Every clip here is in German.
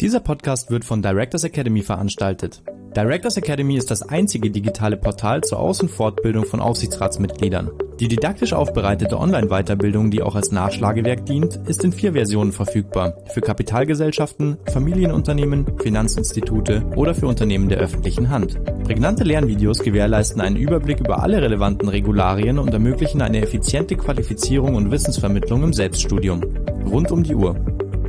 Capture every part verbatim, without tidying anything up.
Dieser Podcast wird von Directors Academy veranstaltet. Directors Academy ist das einzige digitale Portal zur Aus- und Fortbildung von Aufsichtsratsmitgliedern. Die didaktisch aufbereitete Online-Weiterbildung, die auch als Nachschlagewerk dient, ist in vier Versionen verfügbar. Für Kapitalgesellschaften, Familienunternehmen, Finanzinstitute oder für Unternehmen der öffentlichen Hand. Prägnante Lernvideos gewährleisten einen Überblick über alle relevanten Regularien und ermöglichen eine effiziente Qualifizierung und Wissensvermittlung im Selbststudium. Rund um die Uhr.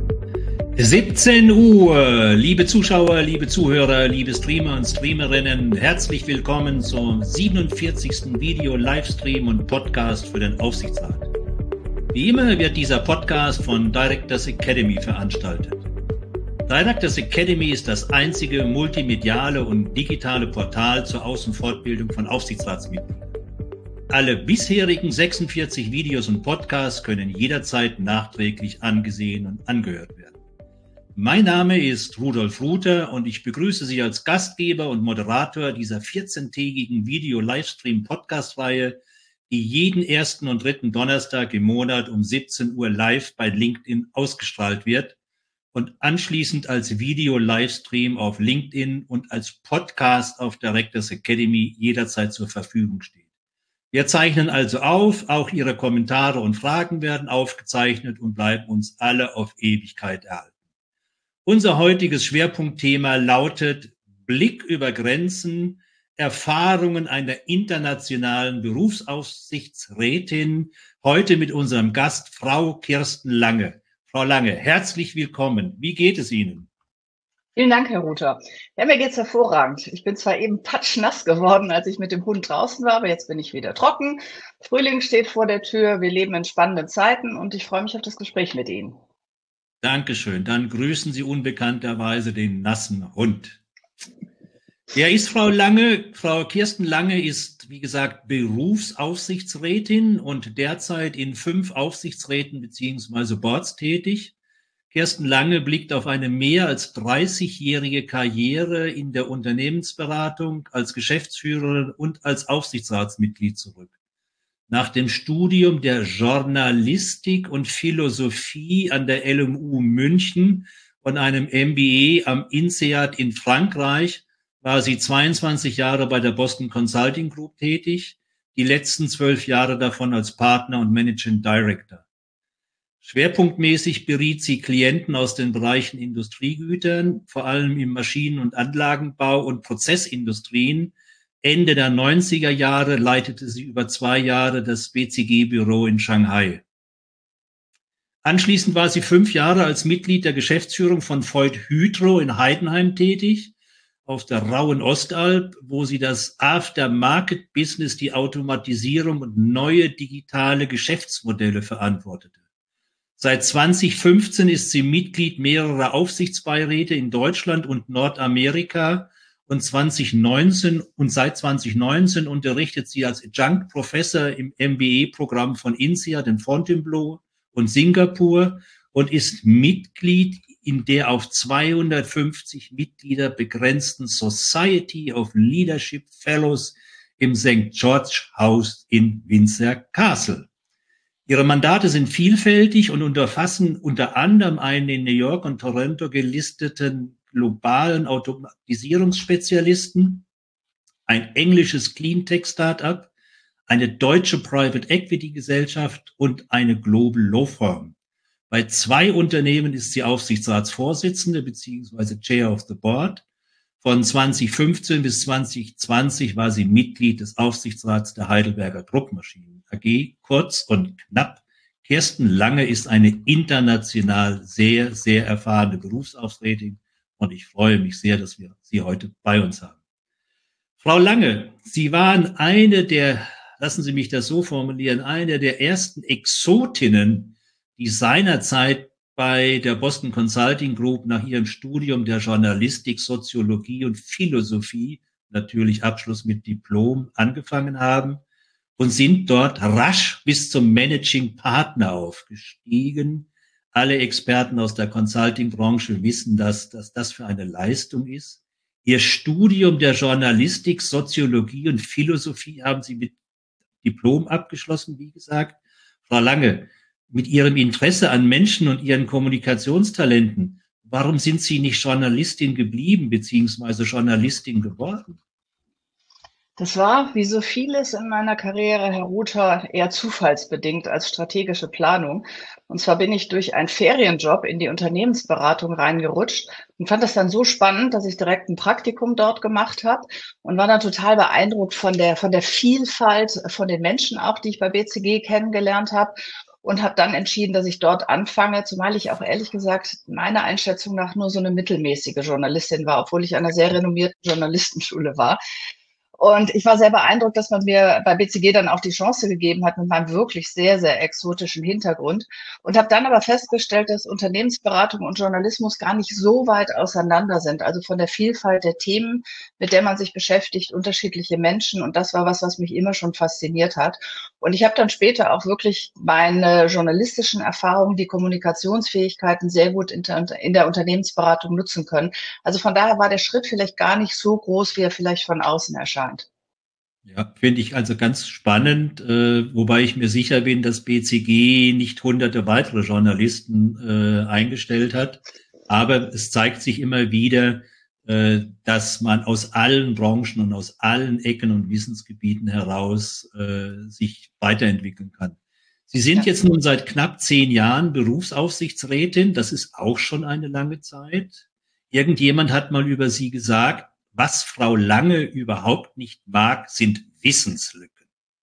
siebzehn Uhr, liebe Zuschauer, liebe Zuhörer, liebe Streamer und Streamerinnen, herzlich willkommen zum siebenundvierzigsten Video-Livestream und Podcast für den Aufsichtsrat. Wie immer wird dieser Podcast von Directors Academy veranstaltet. Directors Academy ist das einzige multimediale und digitale Portal zur Aus- und Fortbildung von Aufsichtsratsmitgliedern. Alle bisherigen sechsundvierzig Videos und Podcasts können jederzeit nachträglich angesehen und angehört werden. Mein Name ist Rudolf Ruther und ich begrüße Sie als Gastgeber und Moderator dieser vierzehntägigen Video-Livestream-Podcast-Reihe, die jeden ersten und dritten Donnerstag im Monat um siebzehn Uhr live bei LinkedIn ausgestrahlt wird und anschließend als Video-Livestream auf LinkedIn und als Podcast auf Directors Academy jederzeit zur Verfügung steht. Wir zeichnen also auf, auch Ihre Kommentare und Fragen werden aufgezeichnet und bleiben uns alle auf Ewigkeit erhalten. Unser heutiges Schwerpunktthema lautet Blick über Grenzen, Erfahrungen einer internationalen Berufsaufsichtsrätin, heute mit unserem Gast Frau Kirsten Lange. Frau Lange, herzlich willkommen. Wie geht es Ihnen? Vielen Dank, Herr Ruther. Ja, mir geht's hervorragend. Ich bin zwar eben patschnass geworden, als ich mit dem Hund draußen war, aber jetzt bin ich wieder trocken. Frühling steht vor der Tür, wir leben in spannenden Zeiten und ich freue mich auf das Gespräch mit Ihnen. Dankeschön. Dann grüßen Sie unbekannterweise den nassen Hund. Wer ist Frau Lange? Frau Kirsten Lange ist, wie gesagt, Berufsaufsichtsrätin und derzeit in fünf Aufsichtsräten bzw. Boards tätig. Kirsten Lange blickt auf eine mehr als dreißigjährige Karriere in der Unternehmensberatung als Geschäftsführerin und als Aufsichtsratsmitglied zurück. Nach dem Studium der Journalistik und Philosophie an der L M U München und einem M B A am INSEAD in Frankreich war sie zweiundzwanzig Jahre bei der Boston Consulting Group tätig, die letzten zwölf Jahre davon als Partner und Managing Director. Schwerpunktmäßig beriet sie Klienten aus den Bereichen Industriegütern, vor allem im Maschinen- und Anlagenbau und Prozessindustrien. Ende der neunziger Jahre leitete sie über zwei Jahre das B C G-Büro in Shanghai. Anschließend war sie fünf Jahre als Mitglied der Geschäftsführung von Voith Hydro in Heidenheim tätig, auf der rauen Ostalb, wo sie das After-Market-Business, die Automatisierung und neue digitale Geschäftsmodelle verantwortete. Seit zweitausendfünfzehn ist sie Mitglied mehrerer Aufsichtsbeiräte in Deutschland und Nordamerika und zweitausendneunzehn und seit zweitausendneunzehn unterrichtet sie als Adjunct Professor im M B A-Programm von INSEAD in Fontainebleau und Singapur und ist Mitglied in der auf zweihundertfünfzig Mitglieder begrenzten Society of Leadership Fellows im Sankt George House in Windsor Castle. Ihre Mandate sind vielfältig und umfassen unter anderem einen in New York und Toronto gelisteten globalen Automatisierungsspezialisten, ein englisches Cleantech-Startup, eine deutsche Private Equity Gesellschaft und eine Global Law Firm. Bei zwei Unternehmen ist sie Aufsichtsratsvorsitzende bzw. Chair of the Board. Von zweitausendfünfzehn bis zweitausendzwanzig war sie Mitglied des Aufsichtsrats der Heidelberger Druckmaschinen A G. Kurz und knapp, Kirsten Lange ist eine international sehr, sehr erfahrene Berufsaufsichtsrätin und ich freue mich sehr, dass wir Sie heute bei uns haben. Frau Lange, Sie waren eine der, lassen Sie mich das so formulieren, eine der ersten Exotinnen, die seinerzeit bei der Boston Consulting Group nach ihrem Studium der Journalistik, Soziologie und Philosophie, natürlich Abschluss mit Diplom, angefangen haben und sind dort rasch bis zum Managing Partner aufgestiegen. Alle Experten aus der Consulting-Branche wissen, dass, dass das für eine Leistung ist. Ihr Studium der Journalistik, Soziologie und Philosophie haben Sie mit Diplom abgeschlossen, wie gesagt. Frau Lange, mit Ihrem Interesse an Menschen und Ihren Kommunikationstalenten, warum sind Sie nicht Journalistin geblieben, beziehungsweise Journalistin geworden? Das war, wie so vieles in meiner Karriere, Herr Ruther, eher zufallsbedingt als strategische Planung. Und zwar bin ich durch einen Ferienjob in die Unternehmensberatung reingerutscht und fand das dann so spannend, dass ich direkt ein Praktikum dort gemacht habe und war dann total beeindruckt von der, von der Vielfalt, von den Menschen auch, die ich bei B C G kennengelernt habe. Und habe dann entschieden, dass ich dort anfange, zumal ich auch ehrlich gesagt meiner Einschätzung nach nur so eine mittelmäßige Journalistin war, obwohl ich an einer sehr renommierten Journalistenschule war. Und ich war sehr beeindruckt, dass man mir bei B C G dann auch die Chance gegeben hat mit meinem wirklich sehr, sehr exotischen Hintergrund. Und habe dann aber festgestellt, dass Unternehmensberatung und Journalismus gar nicht so weit auseinander sind. Also von der Vielfalt der Themen, mit der man sich beschäftigt, unterschiedliche Menschen. Und das war was, was mich immer schon fasziniert hat. Und ich habe dann später auch wirklich meine journalistischen Erfahrungen, die Kommunikationsfähigkeiten sehr gut in der Unternehmensberatung nutzen können. Also von daher war der Schritt vielleicht gar nicht so groß, wie er vielleicht von außen erscheint. Ja, finde ich also ganz spannend, äh, wobei ich mir sicher bin, dass B C G nicht hunderte weitere Journalisten äh, eingestellt hat. Aber es zeigt sich immer wieder, äh, dass man aus allen Branchen und aus allen Ecken und Wissensgebieten heraus äh, sich weiterentwickeln kann. Sie sind ja jetzt nun seit knapp zehn Jahren Berufsaufsichtsrätin. Das ist auch schon eine lange Zeit. Irgendjemand hat mal über Sie gesagt, was Frau Lange überhaupt nicht mag, sind Wissenslücken.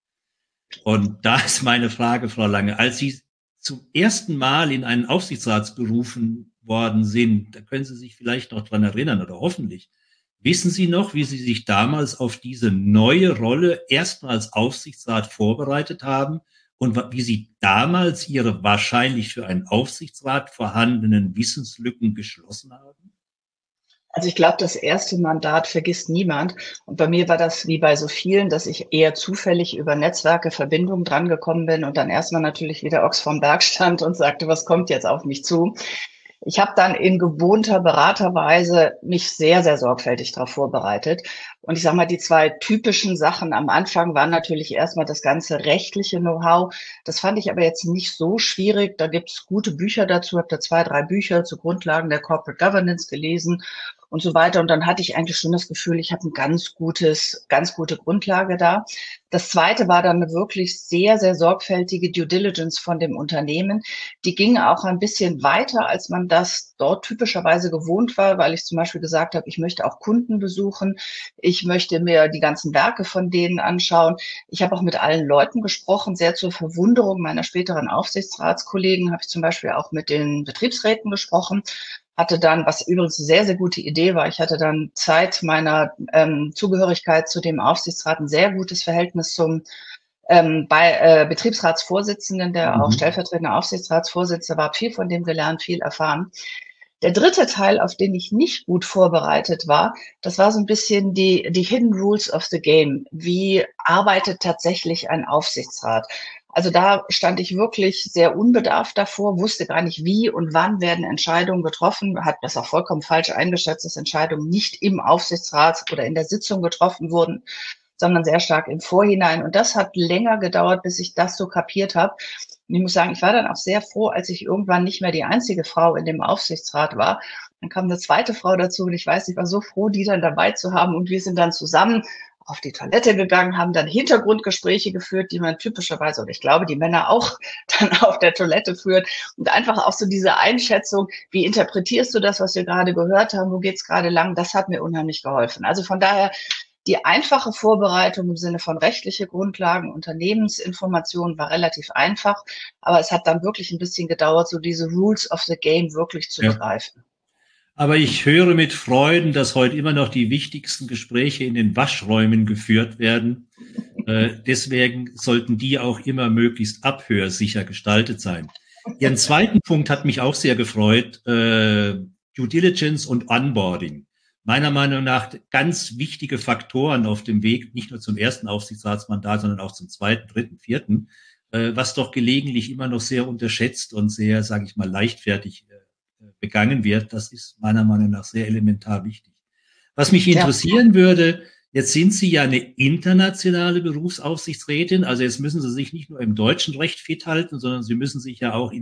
Und da ist meine Frage, Frau Lange, als Sie zum ersten Mal in einen Aufsichtsrat berufen worden sind, da können Sie sich vielleicht noch dran erinnern oder hoffentlich, wissen Sie noch, wie Sie sich damals auf diese neue Rolle erstmal als Aufsichtsrat vorbereitet haben und wie Sie damals Ihre wahrscheinlich für einen Aufsichtsrat vorhandenen Wissenslücken geschlossen haben? Also ich glaube, das erste Mandat vergisst niemand. Und bei mir war das wie bei so vielen, dass ich eher zufällig über Netzwerke, Verbindungen drangekommen bin und dann erstmal natürlich wieder Ochs vom Berg stand und sagte, was kommt jetzt auf mich zu? Ich habe dann in gewohnter Beraterweise mich sehr, sehr sorgfältig darauf vorbereitet. Und ich sage mal, die zwei typischen Sachen am Anfang waren natürlich erstmal das ganze rechtliche Know-how. Das fand ich aber jetzt nicht so schwierig. Da gibt es gute Bücher dazu. Ich habe da zwei, drei Bücher zu Grundlagen der Corporate Governance gelesen und so weiter. Und dann hatte ich eigentlich schon das Gefühl, ich habe ein ganz gutes, ganz gute Grundlage da. Das zweite war dann eine wirklich sehr, sehr sorgfältige Due Diligence von dem Unternehmen. Die ging auch ein bisschen weiter, als man das dort typischerweise gewohnt war, weil ich zum Beispiel gesagt habe, ich möchte auch Kunden besuchen. Ich möchte mir die ganzen Werke von denen anschauen. Ich habe auch mit allen Leuten gesprochen, sehr zur Verwunderung meiner späteren Aufsichtsratskollegen habe ich zum Beispiel auch mit den Betriebsräten gesprochen. Hatte dann, was übrigens eine sehr, sehr gute Idee war, ich hatte dann Zeit meiner ähm, Zugehörigkeit zu dem Aufsichtsrat ein sehr gutes Verhältnis zum ähm, bei äh, Betriebsratsvorsitzenden, der mhm. auch stellvertretender Aufsichtsratsvorsitzender war, viel von dem gelernt, viel erfahren. Der dritte Teil, auf den ich nicht gut vorbereitet war, das war so ein bisschen die, die Hidden Rules of the Game. Wie arbeitet tatsächlich ein Aufsichtsrat? Also da stand ich wirklich sehr unbedarft davor, wusste gar nicht, wie und wann werden Entscheidungen getroffen, hat das auch vollkommen falsch eingeschätzt, dass Entscheidungen nicht im Aufsichtsrat oder in der Sitzung getroffen wurden, sondern sehr stark im Vorhinein. Und das hat länger gedauert, bis ich das so kapiert habe. Und ich muss sagen, ich war dann auch sehr froh, als ich irgendwann nicht mehr die einzige Frau in dem Aufsichtsrat war. Dann kam eine zweite Frau dazu und ich weiß, ich war so froh, die dann dabei zu haben. Und wir sind dann zusammen auf die Toilette gegangen, haben dann Hintergrundgespräche geführt, die man typischerweise, und ich glaube, die Männer auch dann auf der Toilette führt. Und einfach auch so diese Einschätzung, wie interpretierst du das, was wir gerade gehört haben, wo geht's gerade lang, das hat mir unheimlich geholfen. Also von daher, die einfache Vorbereitung im Sinne von rechtliche Grundlagen, Unternehmensinformationen war relativ einfach, aber es hat dann wirklich ein bisschen gedauert, so diese Rules of the Game wirklich zu ja. begreifen. Aber ich höre mit Freuden, dass heute immer noch die wichtigsten Gespräche in den Waschräumen geführt werden. Äh, deswegen sollten die auch immer möglichst abhörsicher gestaltet sein. Ihren zweiten Punkt hat mich auch sehr gefreut, äh, Due Diligence und Onboarding. Meiner Meinung nach ganz wichtige Faktoren auf dem Weg, nicht nur zum ersten Aufsichtsratsmandat, sondern auch zum zweiten, dritten, vierten, äh, was doch gelegentlich immer noch sehr unterschätzt und sehr, sage ich mal, leichtfertig äh, begangen wird. Das ist meiner Meinung nach sehr elementar wichtig. Was mich interessieren ja. würde, jetzt sind Sie ja eine internationale Berufsaufsichtsrätin, also jetzt müssen Sie sich nicht nur im deutschen Recht fit halten, sondern Sie müssen sich ja auch in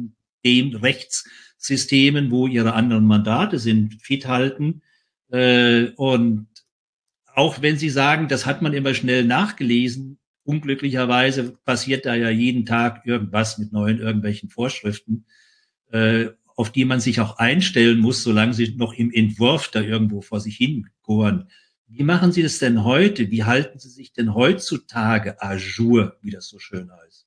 den Rechtssystemen, wo ihre anderen Mandate sind, fit halten. Äh, und auch wenn Sie sagen, das hat man immer schnell nachgelesen, unglücklicherweise passiert da ja jeden Tag irgendwas mit neuen irgendwelchen Vorschriften, äh, auf die man sich auch einstellen muss, solange sie noch im Entwurf da irgendwo vor sich hin gehören. Wie machen Sie das denn heute? Wie halten Sie sich denn heutzutage à jour, wie das so schön heißt?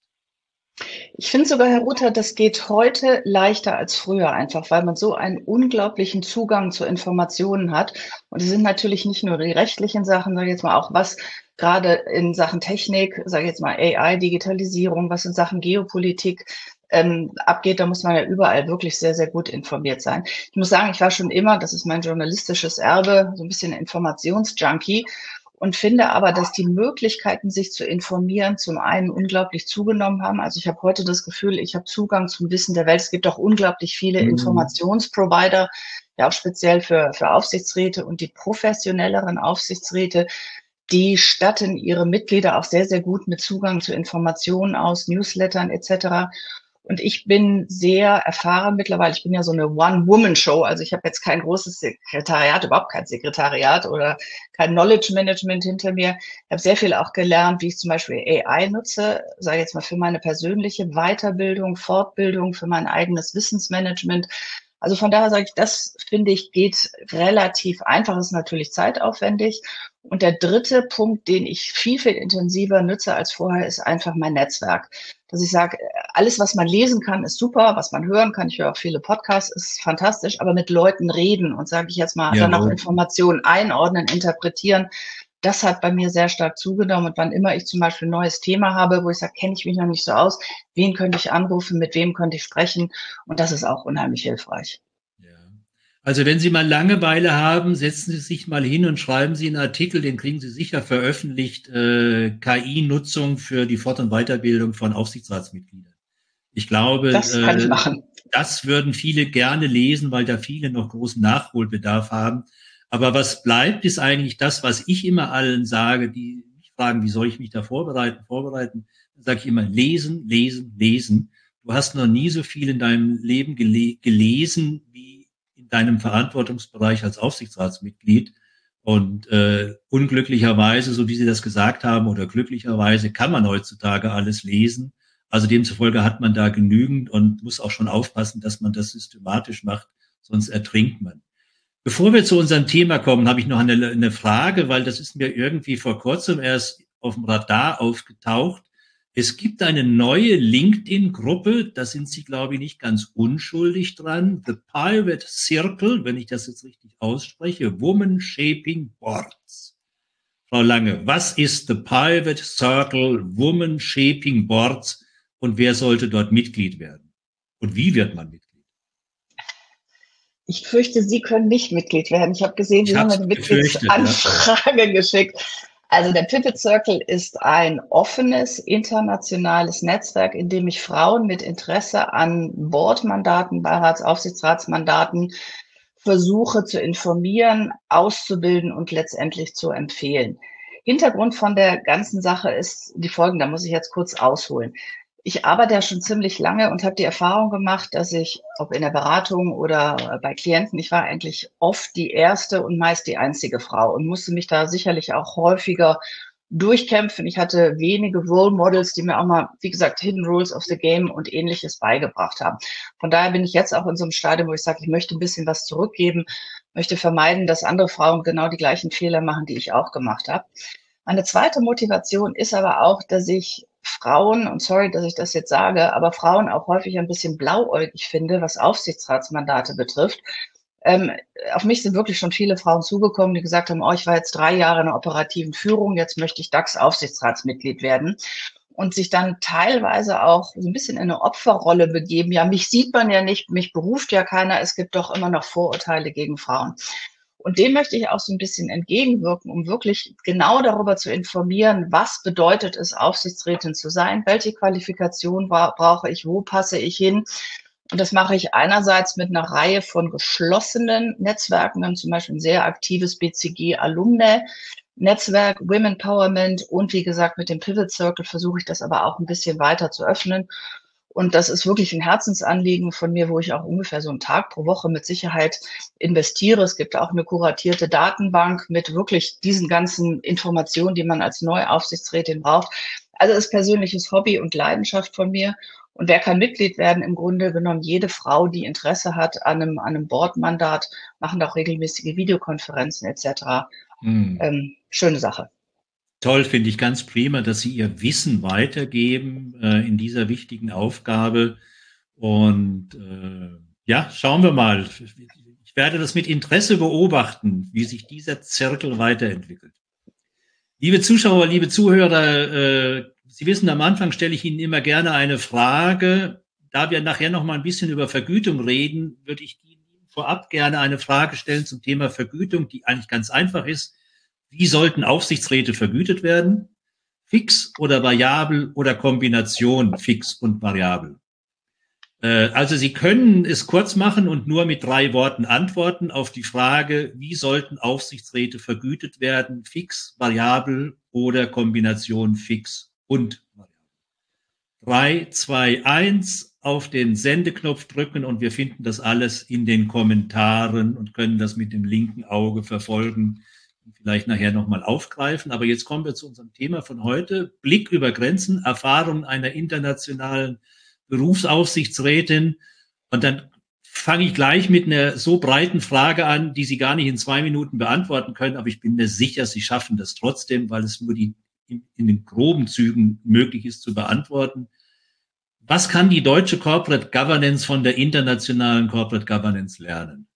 Ich finde sogar, Herr Ruther, das geht heute leichter als früher, einfach weil man so einen unglaublichen Zugang zu Informationen hat. Und es sind natürlich nicht nur die rechtlichen Sachen, sage ich jetzt mal auch was gerade in Sachen Technik, sage ich jetzt mal A I, Digitalisierung, was in Sachen Geopolitik ähm, abgeht, da muss man ja überall wirklich sehr, sehr gut informiert sein. Ich muss sagen, ich war schon immer, das ist mein journalistisches Erbe, so ein bisschen Informationsjunkie. Und finde aber, dass die Möglichkeiten, sich zu informieren, zum einen unglaublich zugenommen haben. Also ich habe heute das Gefühl, ich habe Zugang zum Wissen der Welt. Es gibt auch unglaublich viele mhm. Informationsprovider, ja auch speziell für, für Aufsichtsräte und die professionelleren Aufsichtsräte, die statten ihre Mitglieder auch sehr, sehr gut mit Zugang zu Informationen aus, Newslettern et cetera. Und ich bin sehr erfahren mittlerweile. Ich bin ja so eine One-Woman-Show. Also ich habe jetzt kein großes Sekretariat, überhaupt kein Sekretariat oder kein Knowledge-Management hinter mir. Ich habe sehr viel auch gelernt, wie ich zum Beispiel A I nutze, sage jetzt mal für meine persönliche Weiterbildung, Fortbildung, für mein eigenes Wissensmanagement. Also von daher sage ich, das finde ich geht relativ einfach, ist natürlich zeitaufwendig. Und der dritte Punkt, den ich viel, viel intensiver nutze als vorher, ist einfach mein Netzwerk. Dass ich sage, alles, was man lesen kann, ist super, was man hören kann, ich höre auch viele Podcasts, ist fantastisch, aber mit Leuten reden und sage ich jetzt mal, ja, dann auch Informationen einordnen, interpretieren, das hat bei mir sehr stark zugenommen. Und wann immer ich zum Beispiel ein neues Thema habe, wo ich sage, kenne ich mich noch nicht so aus, wen könnte ich anrufen, mit wem könnte ich sprechen? Und das ist auch unheimlich hilfreich. Ja. Also wenn Sie mal Langeweile haben, setzen Sie sich mal hin und schreiben Sie einen Artikel, den kriegen Sie sicher veröffentlicht, äh, K I-Nutzung für die Fort- und Weiterbildung von Aufsichtsratsmitgliedern. Ich glaube, das kann ich machen. Äh, das würden viele gerne lesen, weil da viele noch großen Nachholbedarf haben. Aber was bleibt, ist eigentlich das, was ich immer allen sage, die mich fragen, wie soll ich mich da vorbereiten, vorbereiten. Dann sage ich immer, lesen, lesen, lesen. Du hast noch nie so viel in deinem Leben gele- gelesen, wie in deinem Verantwortungsbereich als Aufsichtsratsmitglied. Und äh, unglücklicherweise, so wie Sie das gesagt haben, oder glücklicherweise kann man heutzutage alles lesen. Also demzufolge hat man da genügend und muss auch schon aufpassen, dass man das systematisch macht, sonst ertrinkt man. Bevor wir zu unserem Thema kommen, habe ich noch eine, eine Frage, weil das ist mir irgendwie vor kurzem erst auf dem Radar aufgetaucht. Es gibt eine neue LinkedIn-Gruppe, da sind Sie, glaube ich, nicht ganz unschuldig dran. The Pivot Circle, wenn ich das jetzt richtig ausspreche, Woman Shaping Boards. Frau Lange, was ist The Pivot Circle, Woman Shaping Boards und wer sollte dort Mitglied werden? Und wie wird man Mitglied? Ich fürchte, Sie können nicht Mitglied werden. Ich habe gesehen, Sie haben eine Mitgliedsanfrage ja. geschickt. Also der Pivot Circle ist ein offenes, internationales Netzwerk, in dem ich Frauen mit Interesse an Boardmandaten, Beirats-, Aufsichtsratsmandaten versuche zu informieren, auszubilden und letztendlich zu empfehlen. Hintergrund von der ganzen Sache ist die folgende, da muss ich jetzt kurz ausholen. Ich arbeite ja schon ziemlich lange und habe die Erfahrung gemacht, dass ich, ob in der Beratung oder bei Klienten, ich war eigentlich oft die erste und meist die einzige Frau und musste mich da sicherlich auch häufiger durchkämpfen. Ich hatte wenige Role Models, die mir auch mal, wie gesagt, Hidden Rules of the Game und Ähnliches beigebracht haben. Von daher bin ich jetzt auch in so einem Stadium, wo ich sage, ich möchte ein bisschen was zurückgeben, möchte vermeiden, dass andere Frauen genau die gleichen Fehler machen, die ich auch gemacht habe. Meine zweite Motivation ist aber auch, dass ich Frauen, und sorry, dass ich das jetzt sage, aber Frauen auch häufig ein bisschen blauäugig finde, was Aufsichtsratsmandate betrifft. Ähm, auf mich sind wirklich schon viele Frauen zugekommen, die gesagt haben, oh, ich war jetzt drei Jahre in der operativen Führung, jetzt möchte ich DAX-Aufsichtsratsmitglied werden. Und sich dann teilweise auch so ein bisschen in eine Opferrolle begeben. Ja, mich sieht man ja nicht, mich beruft ja keiner, es gibt doch immer noch Vorurteile gegen Frauen. Und dem möchte ich auch so ein bisschen entgegenwirken, um wirklich genau darüber zu informieren, was bedeutet es, Aufsichtsrätin zu sein, welche Qualifikation brauche ich, wo passe ich hin. Und das mache ich einerseits mit einer Reihe von geschlossenen Netzwerken, wir haben zum Beispiel ein sehr aktives B C G-Alumni-Netzwerk, Women Empowerment und wie gesagt mit dem Pivot Circle versuche ich das aber auch ein bisschen weiter zu öffnen. Und das ist wirklich ein Herzensanliegen von mir, wo ich auch ungefähr so einen Tag pro Woche mit Sicherheit investiere. Es gibt auch eine kuratierte Datenbank mit wirklich diesen ganzen Informationen, die man als neue Aufsichtsrätin braucht. Also es ist persönliches Hobby und Leidenschaft von mir. Und wer kann Mitglied werden? Im Grunde genommen jede Frau, die Interesse hat an einem, an einem Boardmandat, machen auch regelmäßige Videokonferenzen et cetera. Hm. Ähm, schöne Sache. Toll, finde ich ganz prima, dass Sie Ihr Wissen weitergeben äh, in dieser wichtigen Aufgabe. Und äh, ja, schauen wir mal. Ich werde das mit Interesse beobachten, wie sich dieser Zirkel weiterentwickelt. Liebe Zuschauer, liebe Zuhörer, äh, Sie wissen, am Anfang stelle ich Ihnen immer gerne eine Frage. Da wir nachher noch mal ein bisschen über Vergütung reden, würde ich Ihnen vorab gerne eine Frage stellen zum Thema Vergütung, die eigentlich ganz einfach ist. Wie sollten Aufsichtsräte vergütet werden? Fix oder variabel oder Kombination fix und variabel? Äh, also Sie können es kurz machen und nur mit drei Worten antworten auf die Frage, wie sollten Aufsichtsräte vergütet werden? Fix, variabel oder Kombination fix und variabel? Drei, zwei, eins, auf den Sendeknopf drücken und wir finden das alles in den Kommentaren und können das mit dem linken Auge verfolgen. Vielleicht nachher nochmal aufgreifen. Aber jetzt kommen wir zu unserem Thema von heute. Blick über Grenzen, Erfahrung einer internationalen Berufsaufsichtsrätin. Und dann fange ich gleich mit einer so breiten Frage an, die Sie gar nicht in zwei Minuten beantworten können. Aber ich bin mir sicher, Sie schaffen das trotzdem, weil es nur die, in, in den groben Zügen möglich ist zu beantworten. Was kann die deutsche Corporate Governance von der internationalen Corporate Governance lernen?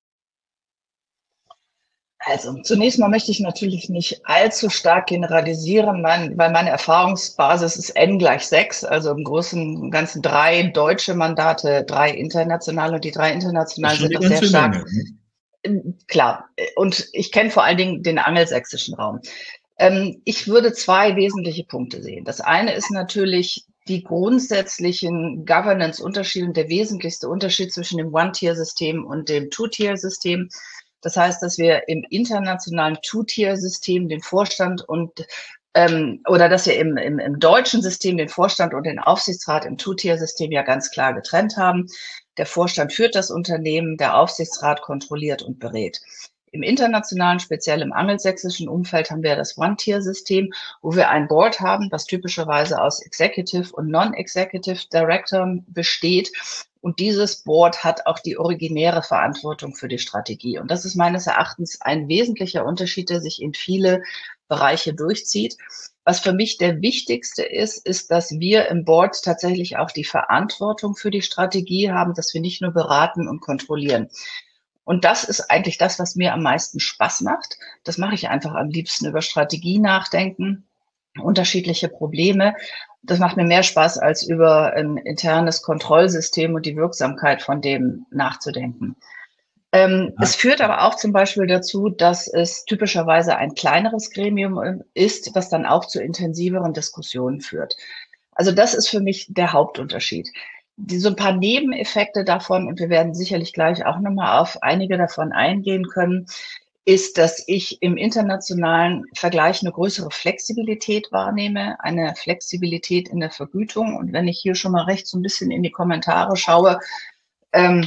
Also zunächst mal möchte ich natürlich nicht allzu stark generalisieren, mein, weil meine Erfahrungsbasis ist N gleich sechs, also im Großen und Ganzen drei deutsche Mandate, drei internationale und die drei internationalen sind auch sehr stark. Menge, ne? Klar, und ich kenne vor allen Dingen den angelsächsischen Raum. Ähm, ich würde zwei wesentliche Punkte sehen. Das eine ist natürlich die grundsätzlichen Governance-Unterschiede und der wesentlichste Unterschied zwischen dem One-Tier-System und dem Two-Tier-System. Das heißt, dass wir im internationalen Two-Tier-System den Vorstand und ähm, oder dass wir im, im, im deutschen System den Vorstand und den Aufsichtsrat im Two-Tier-System ja ganz klar getrennt haben. Der Vorstand führt das Unternehmen, der Aufsichtsrat kontrolliert und berät. Im internationalen, speziell im angelsächsischen Umfeld, haben wir das One-Tier-System, wo wir ein Board haben, was typischerweise aus Executive und Non-Executive Directoren besteht. Und dieses Board hat auch die originäre Verantwortung für die Strategie. Und das ist meines Erachtens ein wesentlicher Unterschied, der sich in viele Bereiche durchzieht. Was für mich der wichtigste ist, ist, dass wir im Board tatsächlich auch die Verantwortung für die Strategie haben, dass wir nicht nur beraten und kontrollieren. Und das ist eigentlich das, was mir am meisten Spaß macht. Das mache ich einfach am liebsten, über Strategie nachdenken, unterschiedliche Probleme. Das macht mir mehr Spaß, als über ein internes Kontrollsystem und die Wirksamkeit von dem nachzudenken. Ähm, ja. Es führt aber auch zum Beispiel dazu, dass es typischerweise ein kleineres Gremium ist, was dann auch zu intensiveren Diskussionen führt. Also das ist für mich der Hauptunterschied. Die, so ein paar Nebeneffekte davon, und wir werden sicherlich gleich auch nochmal auf einige davon eingehen können, ist, dass ich im internationalen Vergleich eine größere Flexibilität wahrnehme, eine Flexibilität in der Vergütung. Und wenn ich hier schon mal rechts so ein bisschen in die Kommentare schaue, ähm,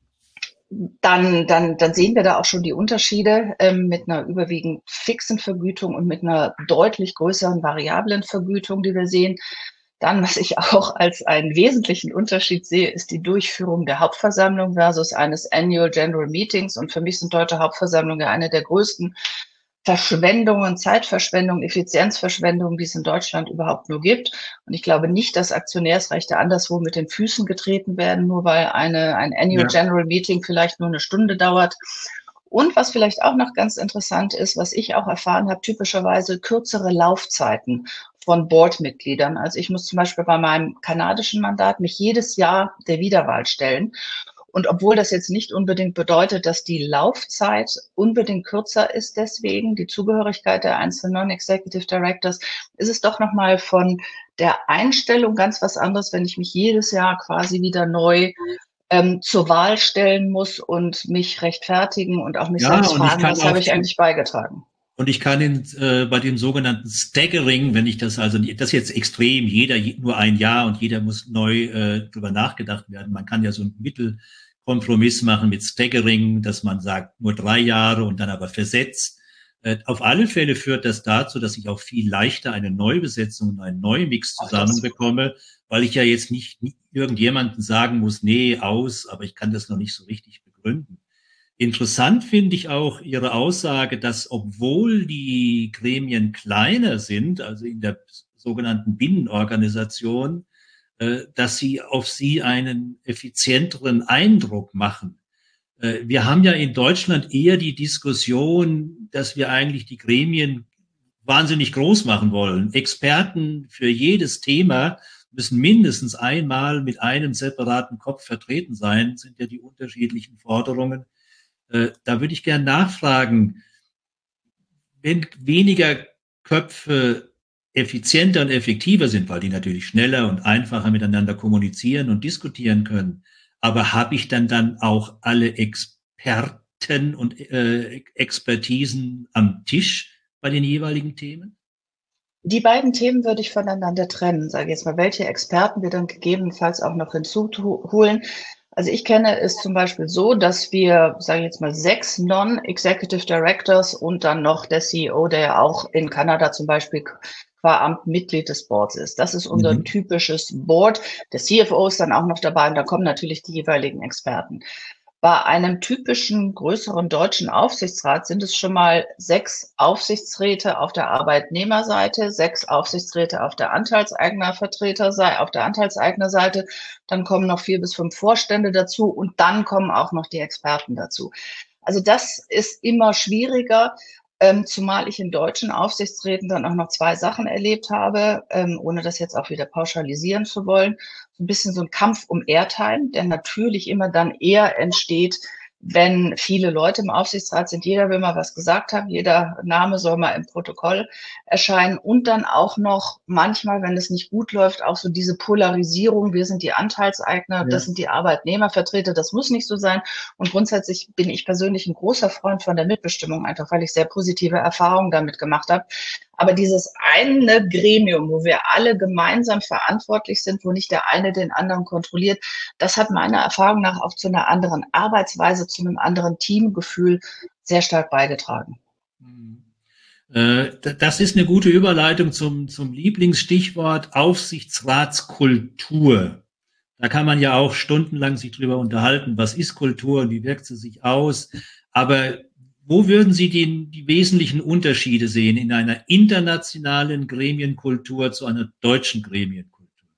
dann, dann, dann sehen wir da auch schon die Unterschiede ähm, mit einer überwiegend fixen Vergütung und mit einer deutlich größeren variablen Vergütung, die wir sehen. Dann, was ich auch als einen wesentlichen Unterschied sehe, ist die Durchführung der Hauptversammlung versus eines Annual General Meetings. Und für mich sind deutsche Hauptversammlungen eine der größten Verschwendungen, Zeitverschwendungen, Effizienzverschwendungen, die es in Deutschland überhaupt nur gibt. Und ich glaube nicht, dass Aktionärsrechte anderswo mit den Füßen getreten werden, nur weil eine, ein Annual ja. General Meeting vielleicht nur eine Stunde dauert. Und was vielleicht auch noch ganz interessant ist, was ich auch erfahren habe, typischerweise kürzere Laufzeiten von Boardmitgliedern. Also ich muss zum Beispiel bei meinem kanadischen Mandat mich jedes Jahr der Wiederwahl stellen. Und obwohl das jetzt nicht unbedingt bedeutet, dass die Laufzeit unbedingt kürzer ist, deswegen die Zugehörigkeit der einzelnen Non-Executive Directors, ist es doch nochmal von der Einstellung ganz was anderes, wenn ich mich jedes Jahr quasi wieder neu ähm, zur Wahl stellen muss und mich rechtfertigen und auch mich ja, selbst fragen, was habe ich eigentlich beigetragen. Und ich kann in, äh, bei dem sogenannten Staggering, wenn ich das also, das ist jetzt extrem, jeder nur ein Jahr und jeder muss neu äh, drüber nachgedacht werden. Man kann ja so einen Mittelkompromiss machen mit Staggering, dass man sagt, nur drei Jahre und dann aber versetzt. Äh, auf alle Fälle führt das dazu, dass ich auch viel leichter eine Neubesetzung und einen Neumix zusammenbekomme, weil ich ja jetzt nicht, nicht irgendjemandem sagen muss, nee, aus, aber ich kann das noch nicht so richtig begründen. Interessant finde ich auch Ihre Aussage, dass obwohl die Gremien kleiner sind, also in der sogenannten Binnenorganisation, äh, dass sie auf sie einen effizienteren Eindruck machen. Äh, wir haben ja in Deutschland eher die Diskussion, dass wir eigentlich die Gremien wahnsinnig groß machen wollen. Experten für jedes Thema müssen mindestens einmal mit einem separaten Kopf vertreten sein, sind ja die unterschiedlichen Forderungen. Da würde ich gerne nachfragen, wenn weniger Köpfe effizienter und effektiver sind, weil die natürlich schneller und einfacher miteinander kommunizieren und diskutieren können, aber habe ich dann dann auch alle Experten und äh, Expertisen am Tisch bei den jeweiligen Themen? Die beiden Themen würde ich voneinander trennen, sage ich jetzt mal, welche Experten wir dann gegebenenfalls auch noch hinzuholen. Also ich kenne es zum Beispiel so, dass wir, sage ich jetzt mal, sechs Non-Executive Directors und dann noch der C E O, der ja auch in Kanada zum Beispiel qua Amt Mitglied des Boards ist. Das ist unser mhm. typisches Board. Der C F O ist dann auch noch dabei und da kommen natürlich die jeweiligen Experten. Bei einem typischen größeren deutschen Aufsichtsrat sind es schon mal sechs Aufsichtsräte auf der Arbeitnehmerseite, sechs Aufsichtsräte auf der Anteilseignervertreterseite, auf der Anteilseignerseite. Dann kommen noch vier bis fünf Vorstände dazu und dann kommen auch noch die Experten dazu. Also das ist immer schwieriger, ähm, zumal ich in deutschen Aufsichtsräten dann auch noch zwei Sachen erlebt habe, ähm, ohne das jetzt auch wieder pauschalisieren zu wollen. So ein bisschen so ein Kampf um Airtime, der natürlich immer dann eher entsteht, wenn viele Leute im Aufsichtsrat sind. Jeder will mal was gesagt haben, jeder Name soll mal im Protokoll erscheinen und dann auch noch manchmal, wenn es nicht gut läuft, auch so diese Polarisierung, wir sind die Anteilseigner, ja. Das sind die Arbeitnehmervertreter, das muss nicht so sein. Und grundsätzlich bin ich persönlich ein großer Freund von der Mitbestimmung, einfach weil ich sehr positive Erfahrungen damit gemacht habe. Aber dieses eine Gremium, wo wir alle gemeinsam verantwortlich sind, wo nicht der eine den anderen kontrolliert, das hat meiner Erfahrung nach auch zu einer anderen Arbeitsweise, zu einem anderen Teamgefühl sehr stark beigetragen. Das ist eine gute Überleitung zum, zum Lieblingsstichwort Aufsichtsratskultur. Da kann man ja auch stundenlang sich drüber unterhalten, was ist Kultur und wie wirkt sie sich aus. Aber wo würden Sie die, die wesentlichen Unterschiede sehen in einer internationalen Gremienkultur zu einer deutschen Gremienkultur?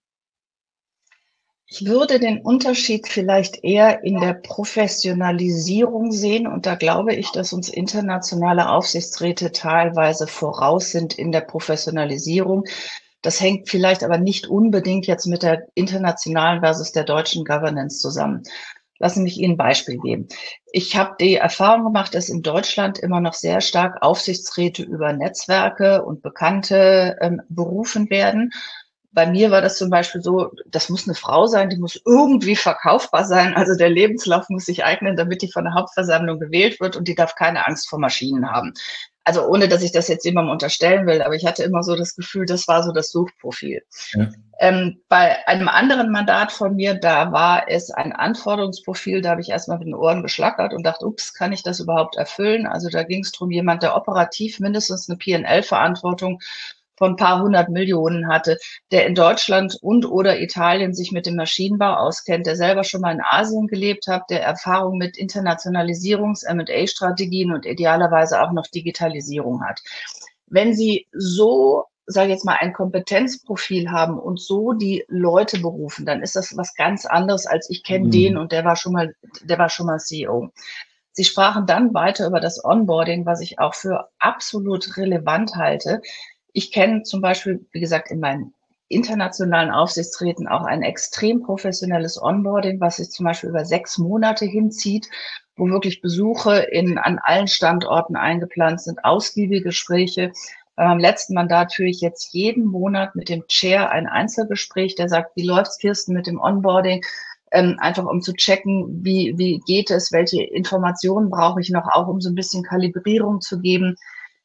Ich würde den Unterschied vielleicht eher in der Professionalisierung sehen. Und da glaube ich, dass uns internationale Aufsichtsräte teilweise voraus sind in der Professionalisierung. Das hängt vielleicht aber nicht unbedingt jetzt mit der internationalen versus der deutschen Governance zusammen. Lassen Sie mich Ihnen ein Beispiel geben. Ich habe die Erfahrung gemacht, dass in Deutschland immer noch sehr stark Aufsichtsräte über Netzwerke und Bekannte ähm, berufen werden. Bei mir war das zum Beispiel so, das muss eine Frau sein, die muss irgendwie verkaufbar sein. Also der Lebenslauf muss sich eignen, damit die von der Hauptversammlung gewählt wird und die darf keine Angst vor Maschinen haben. Also ohne, dass ich das jetzt jemandem unterstellen will, aber ich hatte immer so das Gefühl, das war so das Suchprofil. Ja. Ähm, bei einem anderen Mandat von mir, da war es ein Anforderungsprofil, da habe ich erstmal mit den Ohren geschlackert und dachte, ups, kann ich das überhaupt erfüllen? Also da ging es darum, jemand, der operativ mindestens eine P und L-Verantwortung von ein paar hundert Millionen hatte, der in Deutschland und oder Italien sich mit dem Maschinenbau auskennt, der selber schon mal in Asien gelebt hat, der Erfahrung mit Internationalisierungs-, M und A-Strategien und idealerweise auch noch Digitalisierung hat. Wenn Sie so, sage ich jetzt mal, ein Kompetenzprofil haben und so die Leute berufen, dann ist das was ganz anderes, als ich kenne mhm. den und der war schon mal, der war schon mal C E O. Sie sprachen dann weiter über das Onboarding, was ich auch für absolut relevant halte. Ich kenne zum Beispiel, wie gesagt, in meinen internationalen Aufsichtsräten auch ein extrem professionelles Onboarding, was sich zum Beispiel über sechs Monate hinzieht, wo wirklich Besuche in, an allen Standorten eingeplant sind, ausgiebige Gespräche. Bei meinem letzten Mandat führe ich jetzt jeden Monat mit dem Chair ein Einzelgespräch, der sagt, wie läuft's, Kirsten, mit dem Onboarding? Ähm, einfach um zu checken, wie, wie geht es, welche Informationen brauche ich noch, auch um so ein bisschen Kalibrierung zu geben.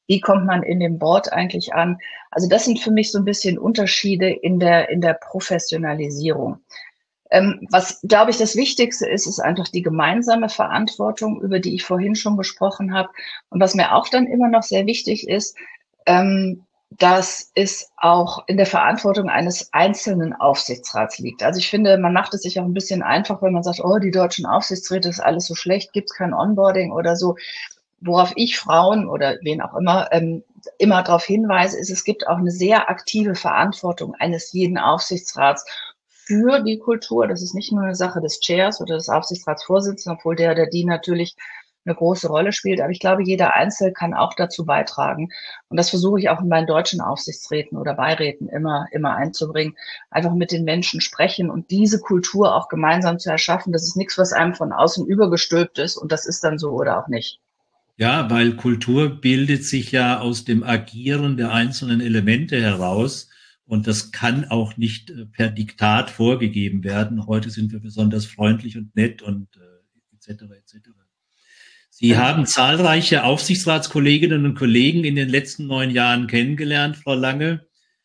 Wie kommt man in dem Board eigentlich an? Also das sind für mich so ein bisschen Unterschiede in der, in der Professionalisierung. Ähm, was, glaube ich, das Wichtigste ist, ist einfach die gemeinsame Verantwortung, über die ich vorhin schon gesprochen habe. Und was mir auch dann immer noch sehr wichtig ist, ähm, dass es auch in der Verantwortung eines einzelnen Aufsichtsrats liegt. Also ich finde, man macht es sich auch ein bisschen einfach, wenn man sagt, oh, die deutschen Aufsichtsräte ist alles so schlecht, gibt es kein Onboarding oder so. Worauf ich Frauen oder wen auch immer ähm, immer darauf hinweise, ist, es gibt auch eine sehr aktive Verantwortung eines jeden Aufsichtsrats für die Kultur. Das ist nicht nur eine Sache des Chairs oder des Aufsichtsratsvorsitzenden, obwohl der oder die natürlich eine große Rolle spielt. Aber ich glaube, jeder Einzelne kann auch dazu beitragen. Und das versuche ich auch in meinen deutschen Aufsichtsräten oder Beiräten immer, immer einzubringen. Einfach mit den Menschen sprechen und diese Kultur auch gemeinsam zu erschaffen. Das ist nichts, was einem von außen übergestülpt ist. Und das ist dann so oder auch nicht. Ja, weil Kultur bildet sich ja aus dem Agieren der einzelnen Elemente heraus. Und das kann auch nicht per Diktat vorgegeben werden. Heute sind wir besonders freundlich und nett und äh, et cetera et cetera. Sie ja. haben zahlreiche Aufsichtsratskolleginnen und Kollegen in den letzten neun Jahren kennengelernt, Frau Lange.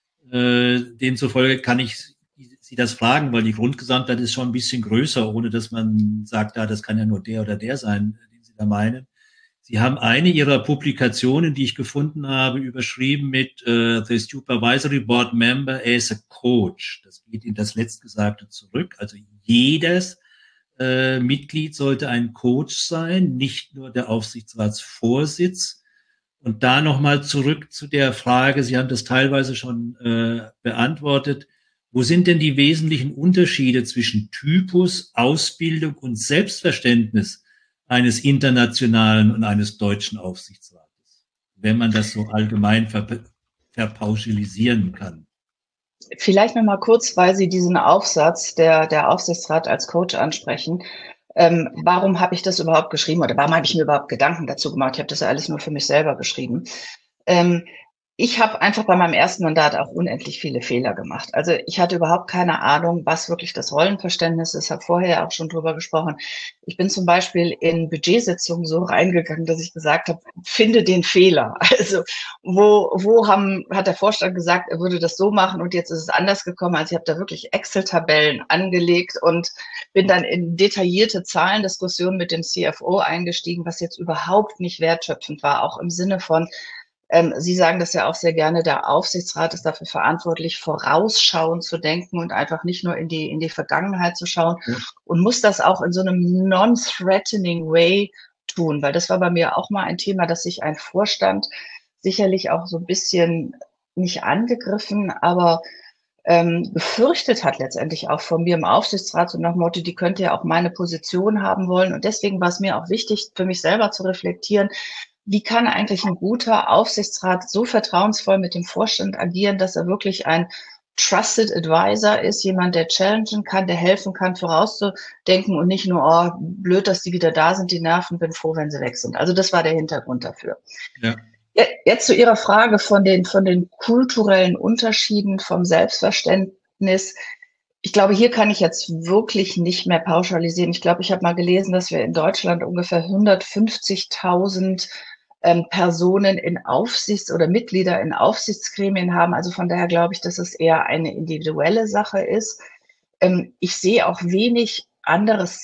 Äh, demzufolge kann ich Sie das fragen, weil die Grundgesamtheit ist schon ein bisschen größer, ohne dass man sagt, ja, das kann ja nur der oder der sein, den Sie da meinen. Sie haben eine Ihrer Publikationen, die ich gefunden habe, überschrieben mit uh, The Supervisory Board Member as a Coach. Das geht in das Letztgesagte zurück. Also jedes äh, Mitglied sollte ein Coach sein, nicht nur der Aufsichtsratsvorsitz. Und da nochmal zurück zu der Frage, Sie haben das teilweise schon äh, beantwortet, wo sind denn die wesentlichen Unterschiede zwischen Typus, Ausbildung und Selbstverständnis eines internationalen und eines deutschen Aufsichtsrates, wenn man das so allgemein ver verpauschalisieren kann? Vielleicht noch mal kurz, weil Sie diesen Aufsatz, der, der Aufsichtsrat als Coach ansprechen. Ähm, warum habe ich das überhaupt geschrieben oder warum habe ich mir überhaupt Gedanken dazu gemacht? Ich habe das ja alles nur für mich selber geschrieben. Ähm, Ich habe einfach bei meinem ersten Mandat auch unendlich viele Fehler gemacht. Also ich hatte überhaupt keine Ahnung, was wirklich das Rollenverständnis ist. Ich habe vorher auch schon drüber gesprochen. Ich bin zum Beispiel in Budgetsitzungen so reingegangen, dass ich gesagt habe, finde den Fehler. Also wo, wo haben, hat der Vorstand gesagt, er würde das so machen und jetzt ist es anders gekommen. Also ich habe da wirklich Excel-Tabellen angelegt und bin dann in detaillierte Zahlendiskussionen mit dem C F O eingestiegen, was jetzt überhaupt nicht wertschöpfend war, auch im Sinne von, Ähm, Sie sagen das ja auch sehr gerne, der Aufsichtsrat ist dafür verantwortlich, vorausschauend zu denken und einfach nicht nur in die, in die Vergangenheit zu schauen ja. Und muss das auch in so einem non-threatening way tun, weil das war bei mir auch mal ein Thema, dass sich ein Vorstand sicherlich auch so ein bisschen nicht angegriffen, aber ähm, befürchtet hat letztendlich auch von mir im Aufsichtsrat, so nach dem Motto, die könnte ja auch meine Position haben wollen. Und deswegen war es mir auch wichtig, für mich selber zu reflektieren, wie kann eigentlich ein guter Aufsichtsrat so vertrauensvoll mit dem Vorstand agieren, dass er wirklich ein Trusted Advisor ist, jemand, der challengen kann, der helfen kann, vorauszudenken und nicht nur, oh, blöd, dass die wieder da sind, die Nerven, bin froh, wenn sie weg sind. Also das war der Hintergrund dafür. Ja. Jetzt zu Ihrer Frage von den, von den kulturellen Unterschieden, vom Selbstverständnis. Ich glaube, hier kann ich jetzt wirklich nicht mehr pauschalisieren. Ich glaube, ich habe mal gelesen, dass wir in Deutschland ungefähr hundertfünfzigtausend ähm, Personen in Aufsichts- oder Mitglieder in Aufsichtsgremien haben. Also von daher glaube ich, dass es eher eine individuelle Sache ist. Ähm, ich sehe auch wenig anderes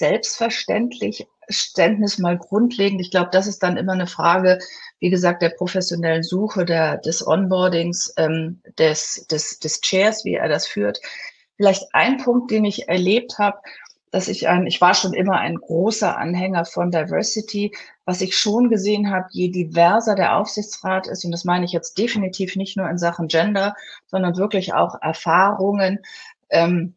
Selbstverständnis mal grundlegend. Ich glaube, das ist dann immer eine Frage, wie gesagt, der professionellen Suche, der, des Onboardings, ähm, des, des, des Chairs, wie er das führt. Vielleicht ein Punkt, den ich erlebt habe, dass ich ein, ich war schon immer ein großer Anhänger von Diversity. Was ich schon gesehen habe, je diverser der Aufsichtsrat ist, und das meine ich jetzt definitiv nicht nur in Sachen Gender, sondern wirklich auch Erfahrungen, ähm,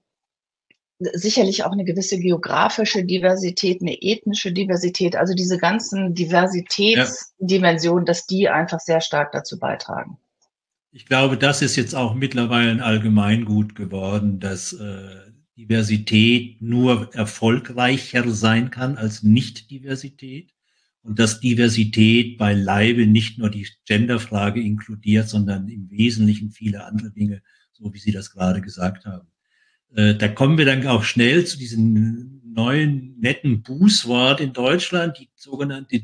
sicherlich auch eine gewisse geografische Diversität, eine ethnische Diversität, also diese ganzen Diversitätsdimensionen, ja. Dass die einfach sehr stark dazu beitragen. Ich glaube, das ist jetzt auch mittlerweile ein Allgemeingut geworden, dass äh, Diversität nur erfolgreicher sein kann als Nicht-Diversität und dass Diversität beileibe nicht nur die Genderfrage inkludiert, sondern im Wesentlichen viele andere Dinge, so wie Sie das gerade gesagt haben. Äh, da kommen wir dann auch schnell zu diesem neuen netten Bußwort in Deutschland, die sogenannte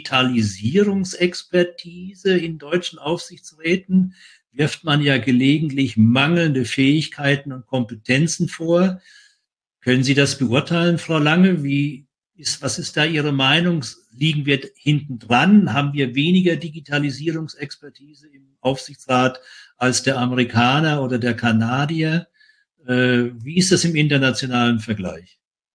Digitalisierungsexpertise in deutschen Aufsichtsräten. Wirft man ja gelegentlich mangelnde Fähigkeiten und Kompetenzen vor. Können Sie das beurteilen, Frau Lange? Wie ist, was ist da Ihre Meinung? Liegen wir hinten dran? Haben wir weniger Digitalisierungsexpertise im Aufsichtsrat als der Amerikaner oder der Kanadier? Äh, wie ist das im internationalen Vergleich?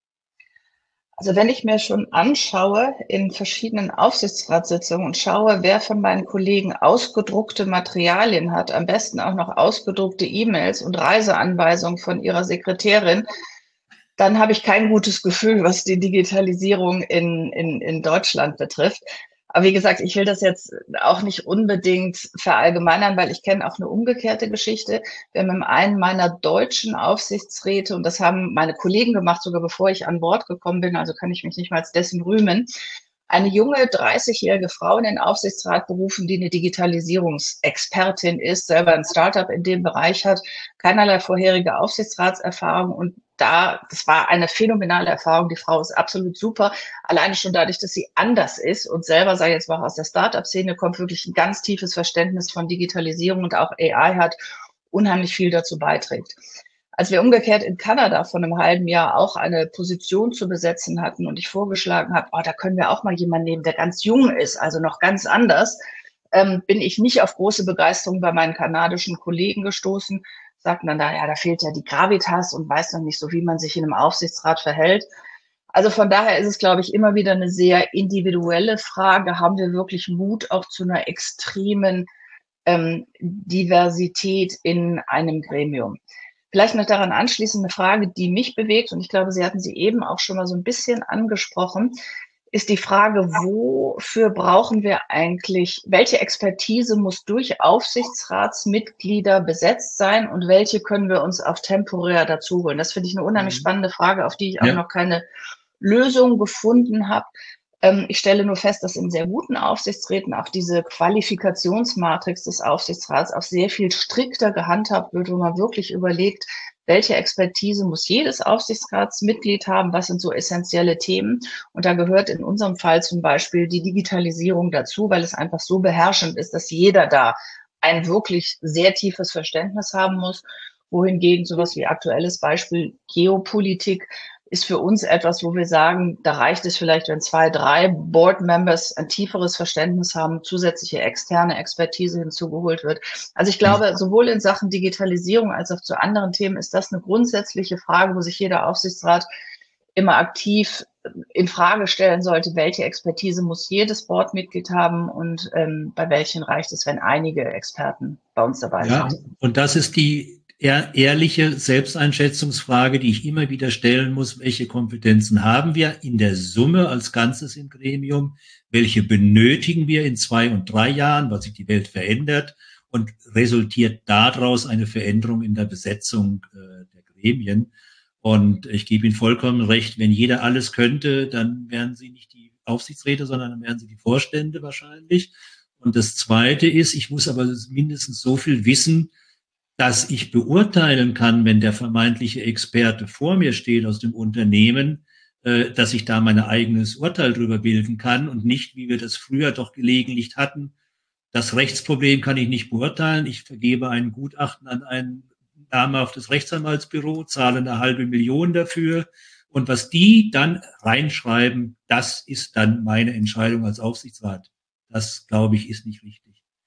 Also wenn ich mir schon anschaue in verschiedenen Aufsichtsratssitzungen und schaue, wer von meinen Kollegen ausgedruckte Materialien hat, am besten auch noch ausgedruckte E-Mails und Reiseanweisungen von ihrer Sekretärin, dann habe ich kein gutes Gefühl, was die Digitalisierung in, in, in Deutschland betrifft. Aber wie gesagt, ich will das jetzt auch nicht unbedingt verallgemeinern, weil ich kenne auch eine umgekehrte Geschichte. Wir haben in einem meiner deutschen Aufsichtsräte, und das haben meine Kollegen gemacht, sogar bevor ich an Bord gekommen bin, also kann ich mich nicht mal als dessen rühmen, eine junge dreißigjährige Frau in den Aufsichtsrat berufen, die eine Digitalisierungsexpertin ist, selber ein Startup in dem Bereich hat, keinerlei vorherige Aufsichtsratserfahrung, und da, das war eine phänomenale Erfahrung. Die Frau ist absolut super. Alleine schon dadurch, dass sie anders ist und selber, sage ich jetzt mal, aus der Startup-Szene kommt, wirklich ein ganz tiefes Verständnis von Digitalisierung und auch A I hat, unheimlich viel dazu beiträgt. Als wir umgekehrt in Kanada vor einem halben Jahr auch eine Position zu besetzen hatten und ich vorgeschlagen habe, oh, da können wir auch mal jemanden nehmen, der ganz jung ist, also noch ganz anders, ähm, bin ich nicht auf große Begeisterung bei meinen kanadischen Kollegen gestoßen. Sagten dann da, ja, da fehlt ja die Gravitas und weiß noch nicht so, wie man sich in einem Aufsichtsrat verhält. Also von daher ist es, glaube ich, immer wieder eine sehr individuelle Frage. Haben wir wirklich Mut auch zu einer extremen ähm, Diversität in einem Gremium? Vielleicht noch daran anschließend eine Frage, die mich bewegt, und ich glaube, Sie hatten sie eben auch schon mal so ein bisschen angesprochen, ist die Frage, wofür brauchen wir eigentlich, welche Expertise muss durch Aufsichtsratsmitglieder besetzt sein und welche können wir uns auch temporär dazu holen? Das finde ich eine unheimlich spannende Frage, auf die ich auch ja. noch keine Lösung gefunden habe. Ähm, ich stelle nur fest, dass in sehr guten Aufsichtsräten auch diese Qualifikationsmatrix des Aufsichtsrats auch sehr viel strikter gehandhabt wird, wo man wirklich überlegt, welche Expertise muss jedes Aufsichtsratsmitglied haben, was sind so essentielle Themen. Und da gehört in unserem Fall zum Beispiel die Digitalisierung dazu, weil es einfach so beherrschend ist, dass jeder da ein wirklich sehr tiefes Verständnis haben muss. Wohingegen sowas wie aktuelles Beispiel Geopolitik ist für uns etwas, wo wir sagen, da reicht es vielleicht, wenn zwei, drei Board-Members ein tieferes Verständnis haben, zusätzliche externe Expertise hinzugeholt wird. Also ich glaube, sowohl in Sachen Digitalisierung als auch zu anderen Themen ist das eine grundsätzliche Frage, wo sich jeder Aufsichtsrat immer aktiv in Frage stellen sollte, welche Expertise muss jedes Boardmitglied haben und ähm, bei welchen reicht es, wenn einige Experten bei uns dabei ja, sind. Und das ist die ehrliche Selbsteinschätzungsfrage, die ich immer wieder stellen muss. Welche Kompetenzen haben wir in der Summe als Ganzes im Gremium? Welche benötigen wir in zwei und drei Jahren, weil sich die Welt verändert? Und resultiert daraus eine Veränderung in der Besetzung äh, der Gremien? Und ich gebe Ihnen vollkommen recht, wenn jeder alles könnte, dann wären Sie nicht die Aufsichtsräte, sondern dann wären Sie die Vorstände wahrscheinlich. Und das Zweite ist, ich muss aber mindestens so viel wissen, dass ich beurteilen kann, wenn der vermeintliche Experte vor mir steht aus dem Unternehmen, äh, dass ich da mein eigenes Urteil drüber bilden kann und nicht, wie wir das früher doch gelegentlich hatten. Das Rechtsproblem kann ich nicht beurteilen. Ich vergebe ein Gutachten an ein namhaftes Rechtsanwaltsbüro, zahle eine halbe Million dafür. Und was die dann reinschreiben, das ist dann meine Entscheidung als Aufsichtsrat. Das, glaube ich, ist nicht richtig.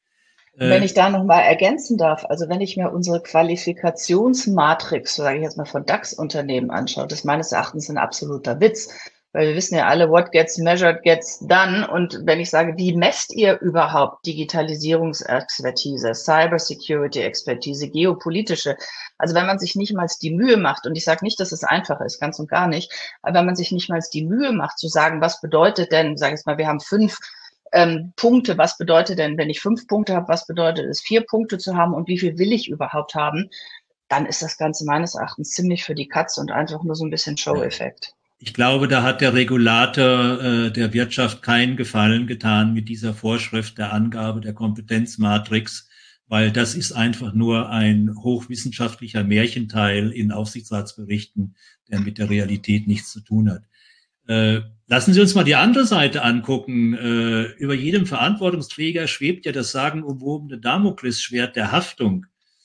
Wenn ich da nochmal ergänzen darf, also wenn ich mir unsere Qualifikationsmatrix, so sage ich jetzt mal, von DAX-Unternehmen anschaue, das ist meines Erachtens ein absoluter Witz, weil wir wissen ja alle, what gets measured gets done. Und wenn ich sage, wie messt ihr überhaupt Digitalisierungsexpertise, Cybersecurity-Expertise, geopolitische, also wenn man sich nicht mal die Mühe macht, und ich sage nicht, dass es einfach ist, ganz und gar nicht, aber wenn man sich nicht mal die Mühe macht zu sagen, was bedeutet denn, sage ich mal, wir haben fünf Ähm, Punkte, was bedeutet denn, wenn ich fünf Punkte habe, was bedeutet es, vier Punkte zu haben und wie viel will ich überhaupt haben, dann ist das Ganze meines Erachtens ziemlich für die Katze und einfach nur so ein bisschen Show-Effekt. Ich glaube, da hat der Regulator äh, der Wirtschaft keinen Gefallen getan mit dieser Vorschrift der Angabe der Kompetenzmatrix, weil das ist einfach nur ein hochwissenschaftlicher Märchenteil in Aufsichtsratsberichten, der mit der Realität nichts zu tun hat. Äh, lassen Sie uns mal die andere Seite angucken. Äh, über jedem Verantwortungsträger schwebt ja das sagenumwobene Damoklesschwert der Haftung.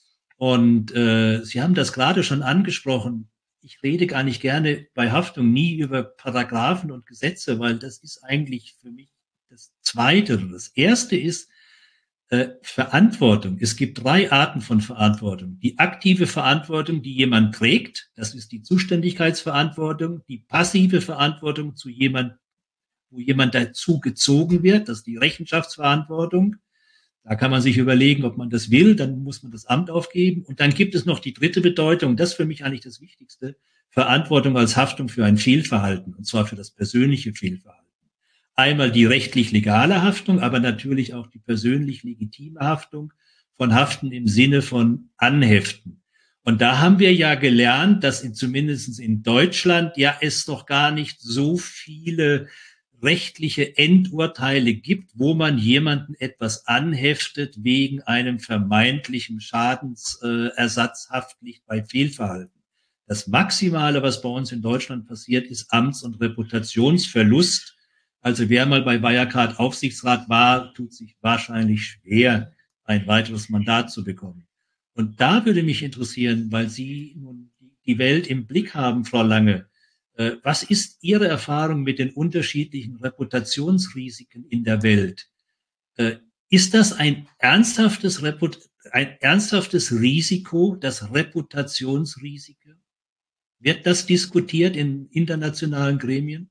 Und äh, Sie haben das gerade schon angesprochen. Ich rede gar nicht gerne bei Haftung nie über Paragraphen und Gesetze, weil das ist eigentlich für mich das Zweite. Das Erste ist äh, Verantwortung. Es gibt drei Arten von Verantwortung. Die aktive Verantwortung, die jemand trägt, das ist die Zuständigkeitsverantwortung. Die passive Verantwortung, zu jemand, wo jemand dazu gezogen wird, das ist die Rechenschaftsverantwortung. Da kann man sich überlegen, ob man das will, dann muss man das Amt aufgeben. Und dann gibt es noch die dritte Bedeutung, das ist für mich eigentlich das Wichtigste, Verantwortung als Haftung für ein Fehlverhalten, und zwar für das persönliche Fehlverhalten. Einmal die rechtlich legale Haftung, aber natürlich auch die persönlich legitime Haftung von Haften im Sinne von Anheften. Und da haben wir ja gelernt, dass in, zumindest in Deutschland ja es doch gar nicht so viele rechtliche Endurteile gibt, wo man jemanden etwas anheftet wegen einem vermeintlichen Schadensersatzhaftpflicht bei Fehlverhalten. Das Maximale, was bei uns in Deutschland passiert, ist Amts- und Reputationsverlust. Also wer mal bei Wirecard Aufsichtsrat war, tut sich wahrscheinlich schwer, ein weiteres Mandat zu bekommen. Und da würde mich interessieren, weil Sie nun die Welt im Blick haben, Frau Lange, was ist Ihre Erfahrung mit den unterschiedlichen Reputationsrisiken in der Welt? Ist das ein ernsthaftes, Reput- ein ernsthaftes Risiko, das Reputationsrisiko? Wird das diskutiert in internationalen Gremien?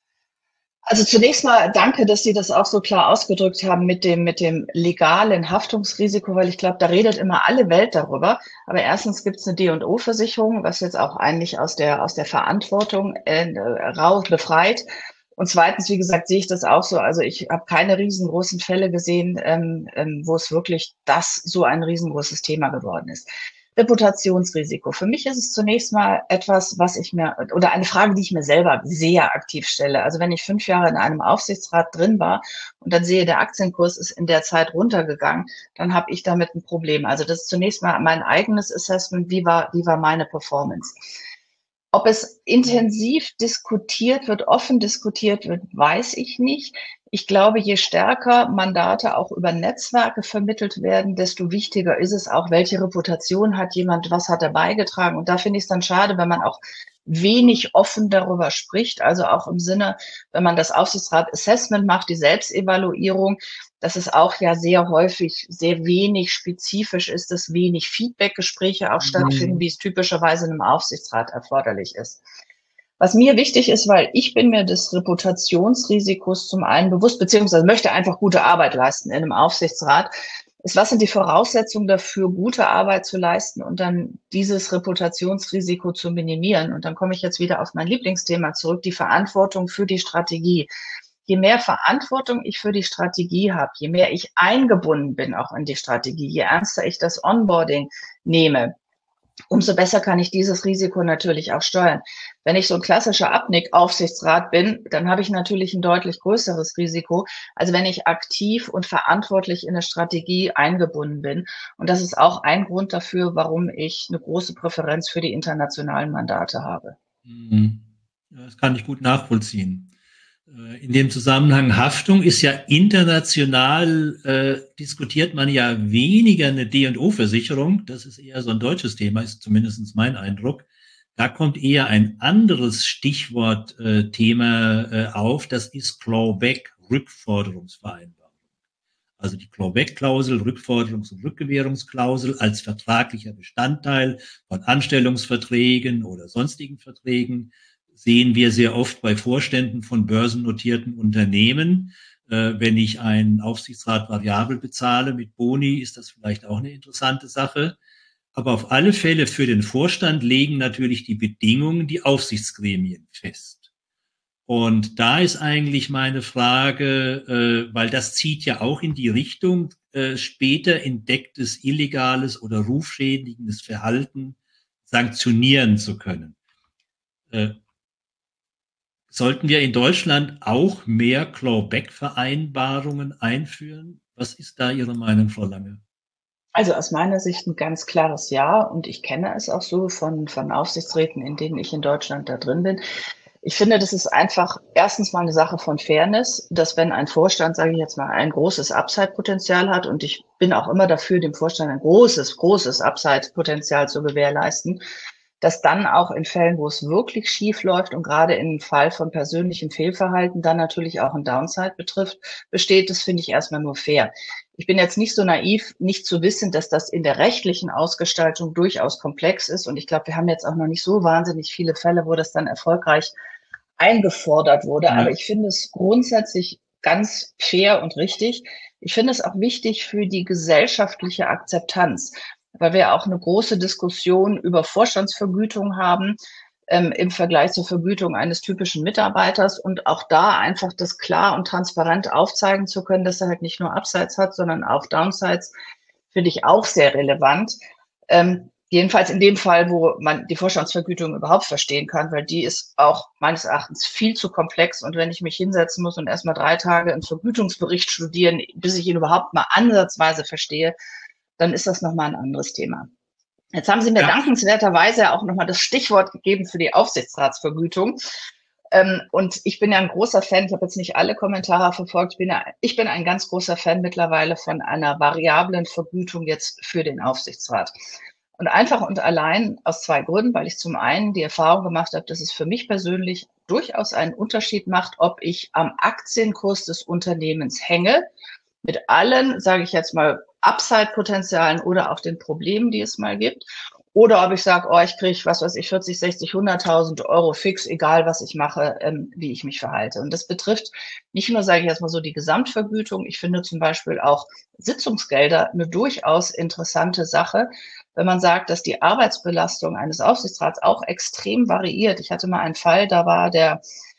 Also zunächst mal danke, dass Sie das auch so klar ausgedrückt haben mit dem, mit dem legalen Haftungsrisiko, weil ich glaube, da redet immer alle Welt darüber. Aber erstens gibt es eine D und O-Versicherung, was jetzt auch eigentlich aus der, aus der Verantwortung äh, raus befreit. Und zweitens, wie gesagt, sehe ich das auch so. Also ich habe keine riesengroßen Fälle gesehen, ähm, ähm, wo es wirklich das so ein riesengroßes Thema geworden ist. Reputationsrisiko. Für mich ist es zunächst mal etwas, was ich mir, oder eine Frage, die ich mir selber sehr aktiv stelle. Also wenn ich fünf Jahre in einem Aufsichtsrat drin war und dann sehe, der Aktienkurs ist in der Zeit runtergegangen, dann habe ich damit ein Problem. Also das ist zunächst mal mein eigenes Assessment, wie war, wie war meine Performance. Ob es intensiv diskutiert wird, offen diskutiert wird, weiß ich nicht. Ich glaube, je stärker Mandate auch über Netzwerke vermittelt werden, desto wichtiger ist es auch, welche Reputation hat jemand, was hat er beigetragen. Und da finde ich es dann schade, wenn man auch wenig offen darüber spricht. Also auch im Sinne, wenn man das Aufsichtsrat Assessment macht, die Selbstevaluierung, dass es auch ja sehr häufig sehr wenig spezifisch ist, dass wenig Feedbackgespräche auch stattfinden, wie es typischerweise in einem Aufsichtsrat erforderlich ist. Was mir wichtig ist, weil ich bin mir des Reputationsrisikos zum einen bewusst, beziehungsweise möchte einfach gute Arbeit leisten in einem Aufsichtsrat, ist, was sind die Voraussetzungen dafür, gute Arbeit zu leisten und dann dieses Reputationsrisiko zu minimieren. Und dann komme ich jetzt wieder auf mein Lieblingsthema zurück, die Verantwortung für die Strategie. Je mehr Verantwortung ich für die Strategie habe, je mehr ich eingebunden bin auch in die Strategie, je ernster ich das Onboarding nehme, umso besser kann ich dieses Risiko natürlich auch steuern. Wenn ich so ein klassischer Abnick-Aufsichtsrat bin, dann habe ich natürlich ein deutlich größeres Risiko, als wenn ich aktiv und verantwortlich in eine Strategie eingebunden bin. Und das ist auch ein Grund dafür, warum ich eine große Präferenz für die internationalen Mandate habe. Das kann ich gut nachvollziehen. In dem Zusammenhang Haftung ist ja international, äh, diskutiert man ja weniger eine D und O-Versicherung. Das ist eher so ein deutsches Thema, ist zumindest mein Eindruck. Da kommt eher ein anderes Stichwort äh, Thema äh, auf. Das ist Clawback, Rückforderungsvereinbarung. Also die Clawback-Klausel, Rückforderungs- und Rückgewährungsklausel als vertraglicher Bestandteil von Anstellungsverträgen oder sonstigen Verträgen sehen wir sehr oft bei Vorständen von börsennotierten Unternehmen. Äh, wenn ich einen Aufsichtsrat variabel bezahle mit Boni, ist das vielleicht auch eine interessante Sache. Aber auf alle Fälle für den Vorstand legen natürlich die Bedingungen die Aufsichtsgremien fest. Und da ist eigentlich meine Frage, äh, weil das zieht ja auch in die Richtung, äh, später entdecktes illegales oder rufschädigendes Verhalten sanktionieren zu können. Äh, Sollten wir in Deutschland auch mehr Clawback-Vereinbarungen einführen? Was ist da Ihre Meinung, Frau Lange? Also aus meiner Sicht ein ganz klares Ja, und ich kenne es auch so von, von Aufsichtsräten, in denen ich in Deutschland da drin bin. Ich finde, das ist einfach erstens mal eine Sache von Fairness, dass wenn ein Vorstand, sage ich jetzt mal, ein großes Upside-Potenzial hat, und ich bin auch immer dafür, dem Vorstand ein großes, großes Upside-Potenzial zu gewährleisten, dass dann auch in Fällen, wo es wirklich schief läuft und gerade im Fall von persönlichem Fehlverhalten dann natürlich auch ein Downside betrifft, besteht, das finde ich erstmal nur fair. Ich bin jetzt nicht so naiv, nicht zu wissen, dass das in der rechtlichen Ausgestaltung durchaus komplex ist. Und ich glaube, wir haben jetzt auch noch nicht so wahnsinnig viele Fälle, wo das dann erfolgreich eingefordert wurde. Ja. Aber ich finde es grundsätzlich ganz fair und richtig. Ich finde es auch wichtig für die gesellschaftliche Akzeptanz, weil wir auch eine große Diskussion über Vorstandsvergütung haben ähm, im Vergleich zur Vergütung eines typischen Mitarbeiters, und auch da einfach das klar und transparent aufzeigen zu können, dass er halt nicht nur Upsides hat, sondern auch Downsides, finde ich auch sehr relevant. Ähm, jedenfalls in dem Fall, wo man die Vorstandsvergütung überhaupt verstehen kann, weil die ist auch meines Erachtens viel zu komplex, und wenn ich mich hinsetzen muss und erstmal drei Tage einen Vergütungsbericht studieren, bis ich ihn überhaupt mal ansatzweise verstehe, dann ist das nochmal ein anderes Thema. Jetzt haben Sie mir ja dankenswerterweise auch nochmal das Stichwort gegeben für die Aufsichtsratsvergütung. Ähm, und ich bin ja ein großer Fan, ich habe jetzt nicht alle Kommentare verfolgt, ich bin, ja, ich bin ein ganz großer Fan mittlerweile von einer variablen Vergütung jetzt für den Aufsichtsrat. Und einfach und allein aus zwei Gründen, weil ich zum einen die Erfahrung gemacht habe, dass es für mich persönlich durchaus einen Unterschied macht, ob ich am Aktienkurs des Unternehmens hänge, mit allen, sage ich jetzt mal, Upside-Potenzialen oder auch den Problemen, die es mal gibt. Oder ob ich sage, oh, ich kriege, was weiß ich, vierzig, sechzig, hunderttausend Euro fix, egal was ich mache, ähm, wie ich mich verhalte. Und das betrifft nicht nur, sage ich jetzt mal so, die Gesamtvergütung. Ich finde zum Beispiel auch Sitzungsgelder eine durchaus interessante Sache, wenn man sagt, dass die Arbeitsbelastung eines Aufsichtsrats auch extrem variiert. Ich hatte mal einen Fall, da war der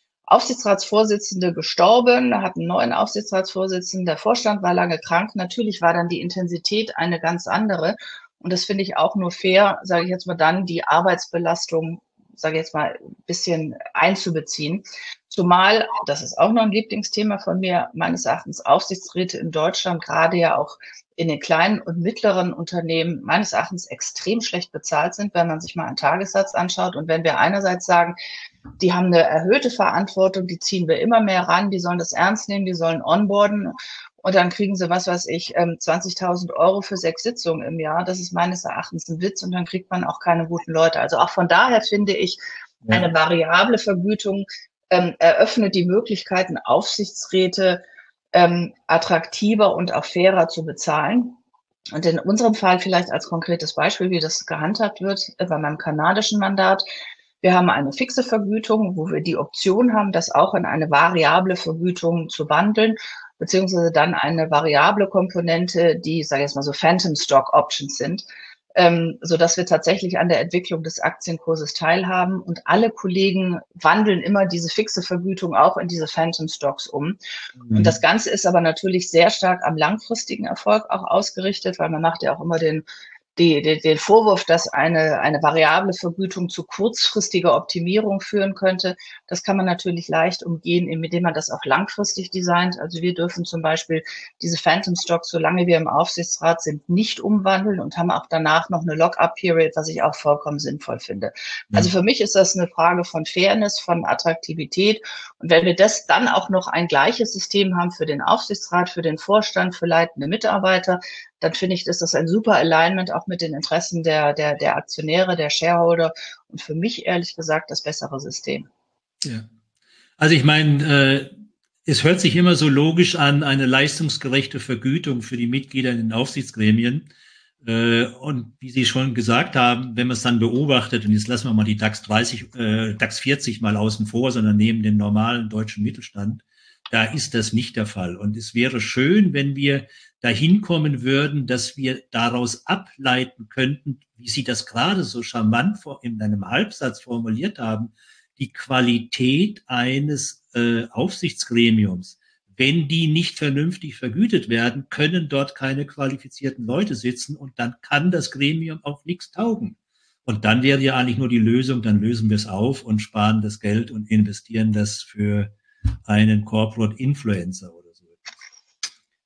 Aufsichtsratsvorsitzende gestorben, hat einen neuen Aufsichtsratsvorsitzenden, der Vorstand war lange krank. Natürlich war dann die Intensität eine ganz andere. Und das finde ich auch nur fair, sage ich jetzt mal, dann die Arbeitsbelastung, sage ich jetzt mal, ein bisschen einzubeziehen. Zumal, das ist auch noch ein Lieblingsthema von mir, meines Erachtens Aufsichtsräte in Deutschland, gerade ja auch in den kleinen und mittleren Unternehmen, meines Erachtens extrem schlecht bezahlt sind, wenn man sich mal einen Tagessatz anschaut. Und wenn wir einerseits sagen, die haben eine erhöhte Verantwortung, die ziehen wir immer mehr ran, die sollen das ernst nehmen, die sollen onboarden, und dann kriegen sie, was weiß ich, zwanzigtausend Euro für sechs Sitzungen im Jahr. Das ist meines Erachtens ein Witz, und dann kriegt man auch keine guten Leute. Also auch von daher finde ich, ja, eine variable Vergütung ähm, eröffnet die Möglichkeiten, Aufsichtsräte ähm, attraktiver und auch fairer zu bezahlen. Und in unserem Fall vielleicht als konkretes Beispiel, wie das gehandhabt wird, bei meinem kanadischen Mandat. Wir haben eine fixe Vergütung, wo wir die Option haben, das auch in eine variable Vergütung zu wandeln, beziehungsweise dann eine variable Komponente, die, sage ich jetzt mal so, Phantom Stock Options sind, ähm, so dass wir tatsächlich an der Entwicklung des Aktienkurses teilhaben, und alle Kollegen wandeln immer diese fixe Vergütung auch in diese Phantom Stocks um. Mhm. Und das Ganze ist aber natürlich sehr stark am langfristigen Erfolg auch ausgerichtet, weil man macht ja auch immer den Die, die, den Vorwurf, dass eine, eine variable Vergütung zu kurzfristiger Optimierung führen könnte. Das kann man natürlich leicht umgehen, indem man das auch langfristig designt. Also wir dürfen zum Beispiel diese Phantom Stocks, solange wir im Aufsichtsrat sind, nicht umwandeln und haben auch danach noch eine Lock-up-Period, was ich auch vollkommen sinnvoll finde. Mhm. Also für mich ist das eine Frage von Fairness, von Attraktivität. Und wenn wir das dann auch noch ein gleiches System haben für den Aufsichtsrat, für den Vorstand, für leitende Mitarbeiter, dann finde ich, ist das ein super Alignment auch mit den Interessen der, der, der Aktionäre, der Shareholder, und für mich ehrlich gesagt das bessere System. Ja. Also ich meine, äh, es hört sich immer so logisch an, eine leistungsgerechte Vergütung für die Mitglieder in den Aufsichtsgremien. Äh, und wie Sie schon gesagt haben, wenn man es dann beobachtet, und jetzt lassen wir mal die DAX dreißig, äh, DAX vierzig mal außen vor, sondern neben den normalen deutschen Mittelstand, da ist das nicht der Fall. Und es wäre schön, wenn wir dahin kommen würden, dass wir daraus ableiten könnten, wie Sie das gerade so charmant in einem Halbsatz formuliert haben, die Qualität eines äh, Aufsichtsgremiums. Wenn die nicht vernünftig vergütet werden, können dort keine qualifizierten Leute sitzen, und dann kann das Gremium auch nichts taugen. Und dann wäre ja eigentlich nur die Lösung, dann lösen wir es auf und sparen das Geld und investieren das für einen Corporate Influencer oder so.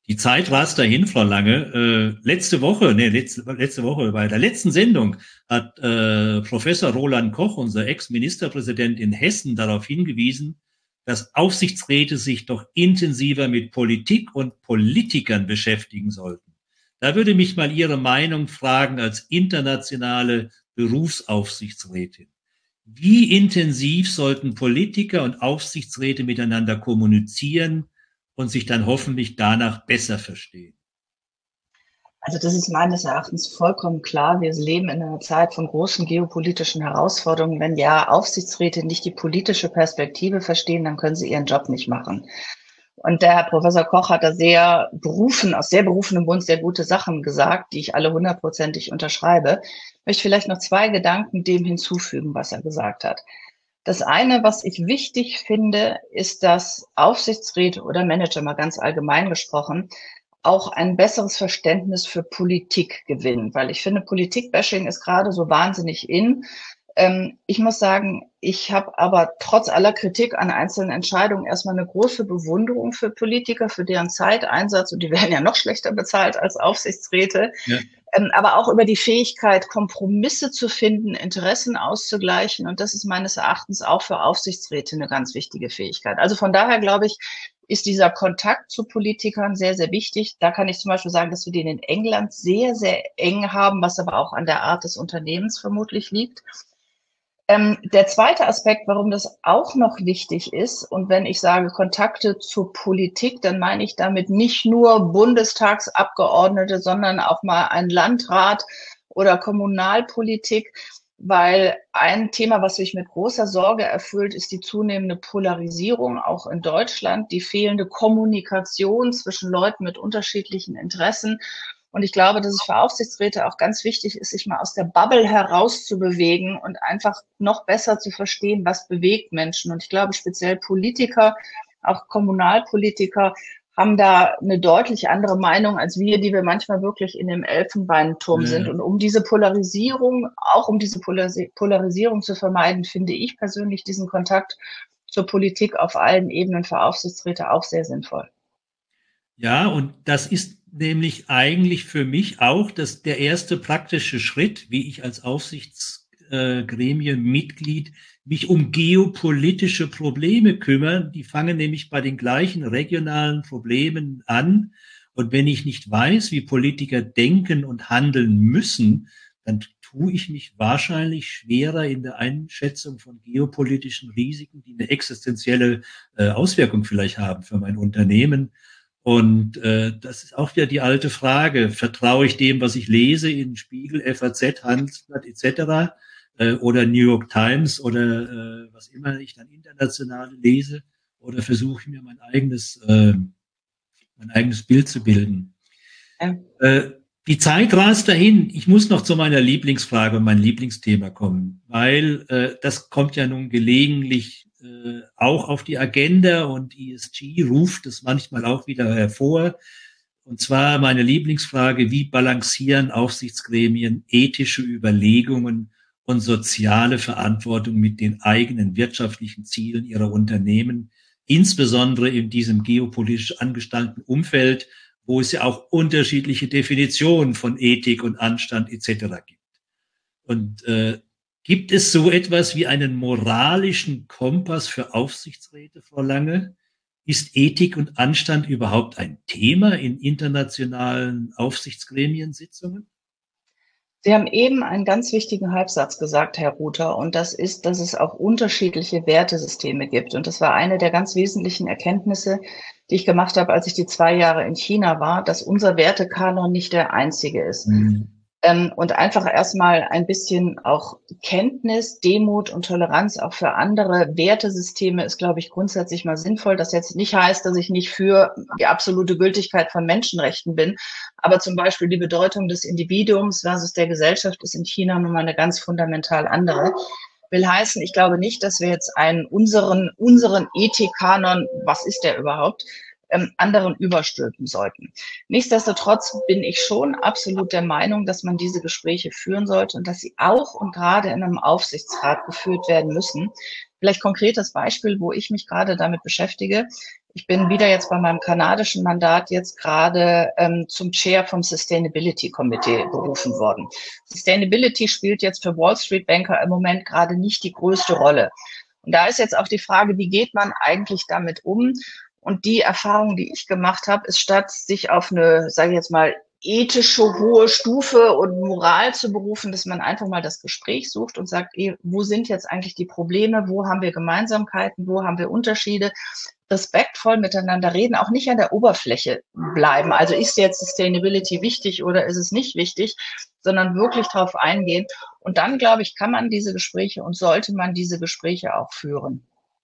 Die Zeit rast dahin, Frau Lange. Äh, letzte Woche, nee, letzte, letzte Woche bei der letzten Sendung hat äh, Professor Roland Koch, unser Ex-Ministerpräsident in Hessen, darauf hingewiesen, dass Aufsichtsräte sich doch intensiver mit Politik und Politikern beschäftigen sollten. Da würde mich mal Ihre Meinung fragen als internationale Berufsaufsichtsrätin. Wie intensiv sollten Politiker und Aufsichtsräte miteinander kommunizieren und sich dann hoffentlich danach besser verstehen? Also das ist meines Erachtens vollkommen klar. Wir leben in einer Zeit von großen geopolitischen Herausforderungen. Wenn ja Aufsichtsräte nicht die politische Perspektive verstehen, dann können sie ihren Job nicht machen. Und der Herr Professor Koch hat da sehr berufen, aus sehr berufenem Mund sehr gute Sachen gesagt, die ich alle hundertprozentig unterschreibe. Ich möchte vielleicht noch zwei Gedanken dem hinzufügen, was er gesagt hat. Das eine, was ich wichtig finde, ist, dass Aufsichtsräte oder Manager, mal ganz allgemein gesprochen, auch ein besseres Verständnis für Politik gewinnen. Weil ich finde, Politikbashing ist gerade so wahnsinnig in. Ähm, ich muss sagen, ich habe aber trotz aller Kritik an einzelnen Entscheidungen erstmal eine große Bewunderung für Politiker, für deren Zeiteinsatz, und die werden ja noch schlechter bezahlt als Aufsichtsräte. Ja. Ähm, aber auch über die Fähigkeit, Kompromisse zu finden, Interessen auszugleichen. Und das ist meines Erachtens auch für Aufsichtsräte eine ganz wichtige Fähigkeit. Also von daher glaube ich, ist dieser Kontakt zu Politikern sehr, sehr wichtig. Da kann ich zum Beispiel sagen, dass wir den in England sehr, sehr eng haben, was aber auch an der Art des Unternehmens vermutlich liegt. Ähm, der zweite Aspekt, warum das auch noch wichtig ist, und wenn ich sage Kontakte zur Politik, dann meine ich damit nicht nur Bundestagsabgeordnete, sondern auch mal ein Landrat oder Kommunalpolitik, weil ein Thema, was mich mit großer Sorge erfüllt, ist die zunehmende Polarisierung, auch in Deutschland, die fehlende Kommunikation zwischen Leuten mit unterschiedlichen Interessen. Und ich glaube, dass es für Aufsichtsräte auch ganz wichtig ist, sich mal aus der Bubble herauszubewegen und einfach noch besser zu verstehen, was bewegt Menschen. Und ich glaube, speziell Politiker, auch Kommunalpolitiker, haben da eine deutlich andere Meinung als wir, die wir manchmal wirklich in dem Elfenbeinturm ja. sind. Und um diese Polarisierung, auch um diese Polaris- Polarisierung zu vermeiden, finde ich persönlich diesen Kontakt zur Politik auf allen Ebenen für Aufsichtsräte auch sehr sinnvoll. Ja, und das ist nämlich eigentlich für mich auch das, der erste praktische Schritt, wie ich als Aufsichtsgremienmitglied mich um geopolitische Probleme kümmern. Die fangen nämlich bei den gleichen regionalen Problemen an. Und wenn ich nicht weiß, wie Politiker denken und handeln müssen, dann tue ich mich wahrscheinlich schwerer in der Einschätzung von geopolitischen Risiken, die eine existenzielle äh, Auswirkung vielleicht haben für mein Unternehmen. Und äh, das ist auch wieder die alte Frage, vertraue ich dem, was ich lese in Spiegel, F A Z, Handelsblatt et cetera äh, oder New York Times oder äh, was immer ich dann international lese, oder versuche ich mir mein eigenes, äh, mein eigenes Bild zu bilden. Ja. Äh, die Zeit rast dahin. Ich muss noch zu meiner Lieblingsfrage und mein Lieblingsthema kommen, weil äh, das kommt ja nun gelegentlich äh, auch auf die Agenda, und E S G ruft es manchmal auch wieder hervor. Und zwar meine Lieblingsfrage: Wie balancieren Aufsichtsgremien ethische Überlegungen und soziale Verantwortung mit den eigenen wirtschaftlichen Zielen ihrer Unternehmen, insbesondere in diesem geopolitisch angestammten Umfeld, wo es ja auch unterschiedliche Definitionen von Ethik und Anstand et cetera gibt. Und äh, gibt es so etwas wie einen moralischen Kompass für Aufsichtsräte, Frau Lange? Ist Ethik und Anstand überhaupt ein Thema in internationalen Aufsichtsgremiensitzungen? Sie haben eben einen ganz wichtigen Halbsatz gesagt, Herr Ruther, und das ist, dass es auch unterschiedliche Wertesysteme gibt. Und das war eine der ganz wesentlichen Erkenntnisse, die ich gemacht habe, als ich die zwei Jahre in China war, dass unser Wertekanon nicht der einzige ist. Mhm. Ähm, und einfach erstmal ein bisschen auch Kenntnis, Demut und Toleranz auch für andere Wertesysteme ist, glaube ich, grundsätzlich mal sinnvoll. Das jetzt nicht heißt, dass ich nicht für die absolute Gültigkeit von Menschenrechten bin. Aber zum Beispiel die Bedeutung des Individuums versus der Gesellschaft ist in China nun mal eine ganz fundamental andere. Will heißen, ich glaube nicht, dass wir jetzt einen unseren, unseren Ethikkanon, was ist der überhaupt, ähm, anderen überstülpen sollten. Nichtsdestotrotz bin ich schon absolut der Meinung, dass man diese Gespräche führen sollte und dass sie auch und gerade in einem Aufsichtsrat geführt werden müssen. Vielleicht konkretes Beispiel, wo ich mich gerade damit beschäftige. Ich bin wieder jetzt bei meinem kanadischen Mandat jetzt gerade ähm, zum Chair vom Sustainability Committee berufen worden. Sustainability spielt jetzt für Wall Street Banker im Moment gerade nicht die größte Rolle. Und da ist jetzt auch die Frage, wie geht man eigentlich damit um? Und die Erfahrung, die ich gemacht habe, ist, statt sich auf eine, sage ich jetzt mal, ethische hohe Stufe und Moral zu berufen, dass man einfach mal das Gespräch sucht und sagt, ey, wo sind jetzt eigentlich die Probleme, wo haben wir Gemeinsamkeiten, wo haben wir Unterschiede, respektvoll miteinander reden, auch nicht an der Oberfläche bleiben. Also ist jetzt Sustainability wichtig oder ist es nicht wichtig, sondern wirklich darauf eingehen. Und dann, glaube ich, kann man diese Gespräche und sollte man diese Gespräche auch führen.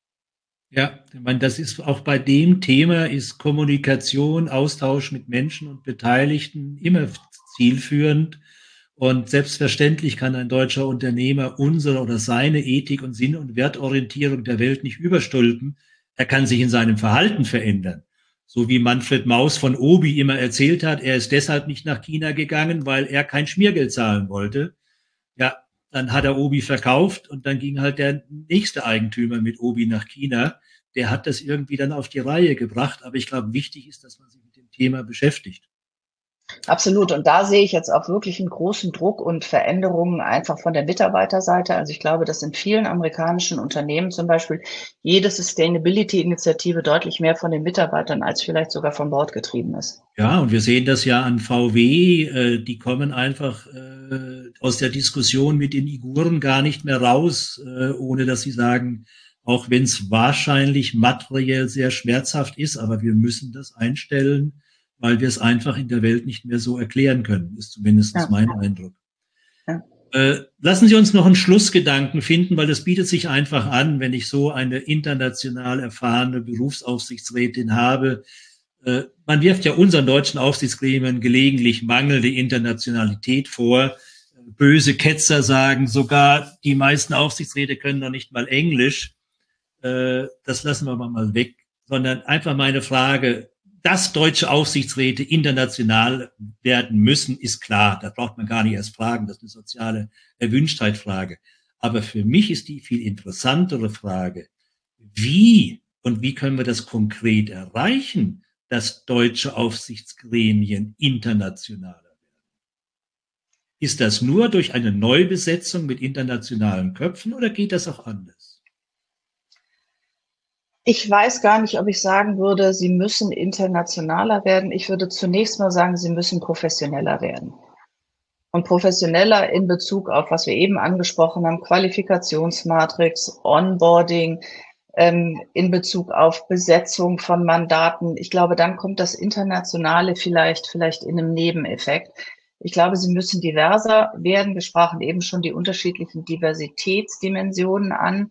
Ja, ich meine, das ist auch bei dem Thema ist Kommunikation, Austausch mit Menschen und Beteiligten immer zielführend. Und selbstverständlich kann ein deutscher Unternehmer unsere oder seine Ethik und Sinn- und Wertorientierung der Welt nicht überstülpen. Er kann sich in seinem Verhalten verändern. So wie Manfred Maus von Obi immer erzählt hat, er ist deshalb nicht nach China gegangen, weil er kein Schmiergeld zahlen wollte. Ja, dann hat er Obi verkauft und dann ging halt der nächste Eigentümer mit Obi nach China. Der hat das irgendwie dann auf die Reihe gebracht. Aber ich glaube, wichtig ist, dass man sich mit dem Thema beschäftigt. Absolut. Und da sehe ich jetzt auch wirklich einen großen Druck und Veränderungen einfach von der Mitarbeiterseite. Also ich glaube, dass in vielen amerikanischen Unternehmen zum Beispiel jede Sustainability-Initiative deutlich mehr von den Mitarbeitern als vielleicht sogar vom Board getrieben ist. Ja, und wir sehen das ja an V W. Äh, die kommen einfach äh, aus der Diskussion mit den Uiguren gar nicht mehr raus, äh, ohne dass sie sagen, auch wenn es wahrscheinlich materiell sehr schmerzhaft ist, aber wir müssen das einstellen, weil wir es einfach in der Welt nicht mehr so erklären können, ist zumindest ja. mein Eindruck. Ja. Äh, lassen Sie uns noch einen Schlussgedanken finden, weil das bietet sich einfach an, wenn ich so eine international erfahrene Berufsaufsichtsrätin habe. Äh, man wirft ja unseren deutschen Aufsichtsgremien gelegentlich mangelnde Internationalität vor. Böse Ketzer sagen sogar, die meisten Aufsichtsräte können noch nicht mal Englisch. Äh, das lassen wir mal weg, sondern einfach meine Frage, dass deutsche Aufsichtsräte international werden müssen, ist klar. Da braucht man gar nicht erst fragen. Das ist eine soziale Erwünschtheit-Frage. Aber für mich ist die viel interessantere Frage, wie und wie können wir das konkret erreichen, dass deutsche Aufsichtsgremien internationaler werden? Ist das nur durch eine Neubesetzung mit internationalen Köpfen oder geht das auch anders? Ich weiß gar nicht, ob ich sagen würde, sie müssen internationaler werden. Ich würde zunächst mal sagen, sie müssen professioneller werden. Und professioneller in Bezug auf, was wir eben angesprochen haben, Qualifikationsmatrix, Onboarding, ähm, in Bezug auf Besetzung von Mandaten. Ich glaube, dann kommt das Internationale vielleicht, vielleicht in einem Nebeneffekt. Ich glaube, sie müssen diverser werden. Wir sprachen eben schon die unterschiedlichen Diversitätsdimensionen an.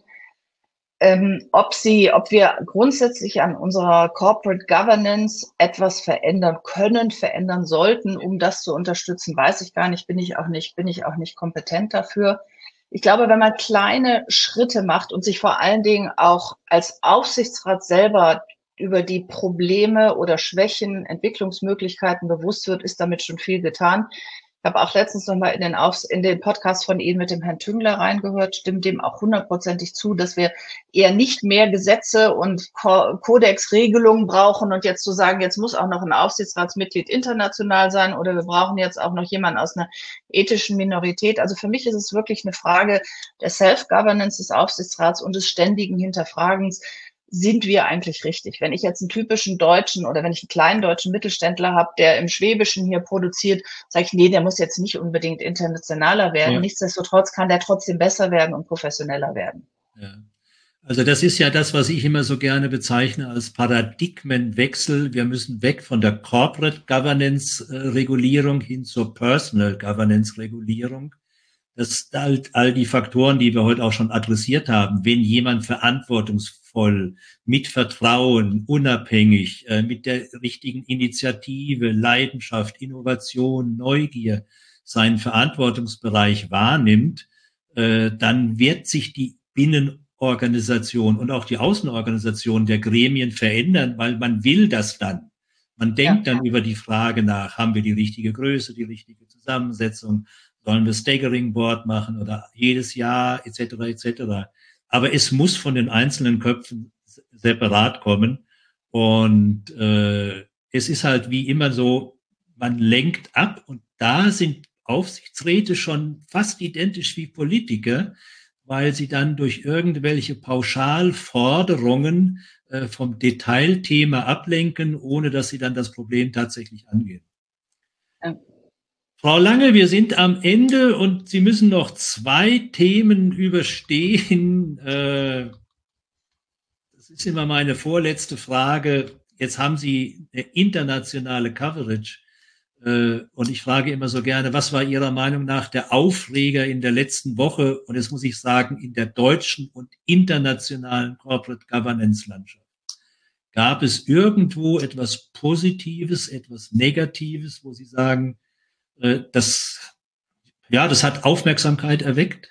Ähm, ob sie, ob wir grundsätzlich an unserer Corporate Governance etwas verändern können, verändern sollten, um das zu unterstützen, weiß ich gar nicht, bin ich auch nicht, bin ich auch nicht kompetent dafür. Ich glaube, wenn man kleine Schritte macht und sich vor allen Dingen auch als Aufsichtsrat selber über die Probleme oder Schwächen, Entwicklungsmöglichkeiten bewusst wird, ist damit schon viel getan. Ich habe auch letztens nochmal in den, Aufs-, in den Podcast von Ihnen mit dem Herrn Tüngler reingehört, stimmt dem auch hundertprozentig zu, dass wir eher nicht mehr Gesetze und Ko- Kodexregelungen brauchen und jetzt zu sagen, jetzt muss auch noch ein Aufsichtsratsmitglied international sein oder wir brauchen jetzt auch noch jemanden aus einer ethischen Minorität. Also für mich ist es wirklich eine Frage der Self-Governance des Aufsichtsrats und des ständigen Hinterfragens. Sind wir eigentlich richtig? Wenn ich jetzt einen typischen deutschen oder wenn ich einen kleinen deutschen Mittelständler habe, der im Schwäbischen hier produziert, sage ich, nee, der muss jetzt nicht unbedingt internationaler werden. Ja. Nichtsdestotrotz kann der trotzdem besser werden und professioneller werden. Ja. Also das ist ja das, was ich immer so gerne bezeichne als Paradigmenwechsel. Wir müssen weg von der Corporate Governance Regulierung hin zur Personal Governance Regulierung. Das all, all die Faktoren, die wir heute auch schon adressiert haben. Wenn jemand verantwortungsvoll, mit Vertrauen, unabhängig, äh, mit der richtigen Initiative, Leidenschaft, Innovation, Neugier seinen Verantwortungsbereich wahrnimmt, äh, dann wird sich die Binnenorganisation und auch die Außenorganisation der Gremien verändern, weil man will das dann. Man denkt ja. dann über die Frage nach, haben wir die richtige Größe, die richtige Zusammensetzung, sollen wir Staggering Board machen oder jedes Jahr et cetera et cetera. Aber es muss von den einzelnen Köpfen separat kommen Und äh, es ist halt wie immer so, man lenkt ab und da sind Aufsichtsräte schon fast identisch wie Politiker, weil sie dann durch irgendwelche Pauschalforderungen äh, vom Detailthema ablenken, ohne dass sie dann das Problem tatsächlich angehen. Ja. Frau Lange, wir sind am Ende und Sie müssen noch zwei Themen überstehen. Äh, das ist immer meine vorletzte Frage. Jetzt haben Sie eine internationale Coverage. Und ich frage immer so gerne, was war Ihrer Meinung nach der Aufreger in der letzten Woche? Und jetzt muss ich sagen, in der deutschen und internationalen Corporate Governance Landschaft. Gab es irgendwo etwas Positives, etwas Negatives, wo Sie sagen, das, ja, das hat Aufmerksamkeit erweckt?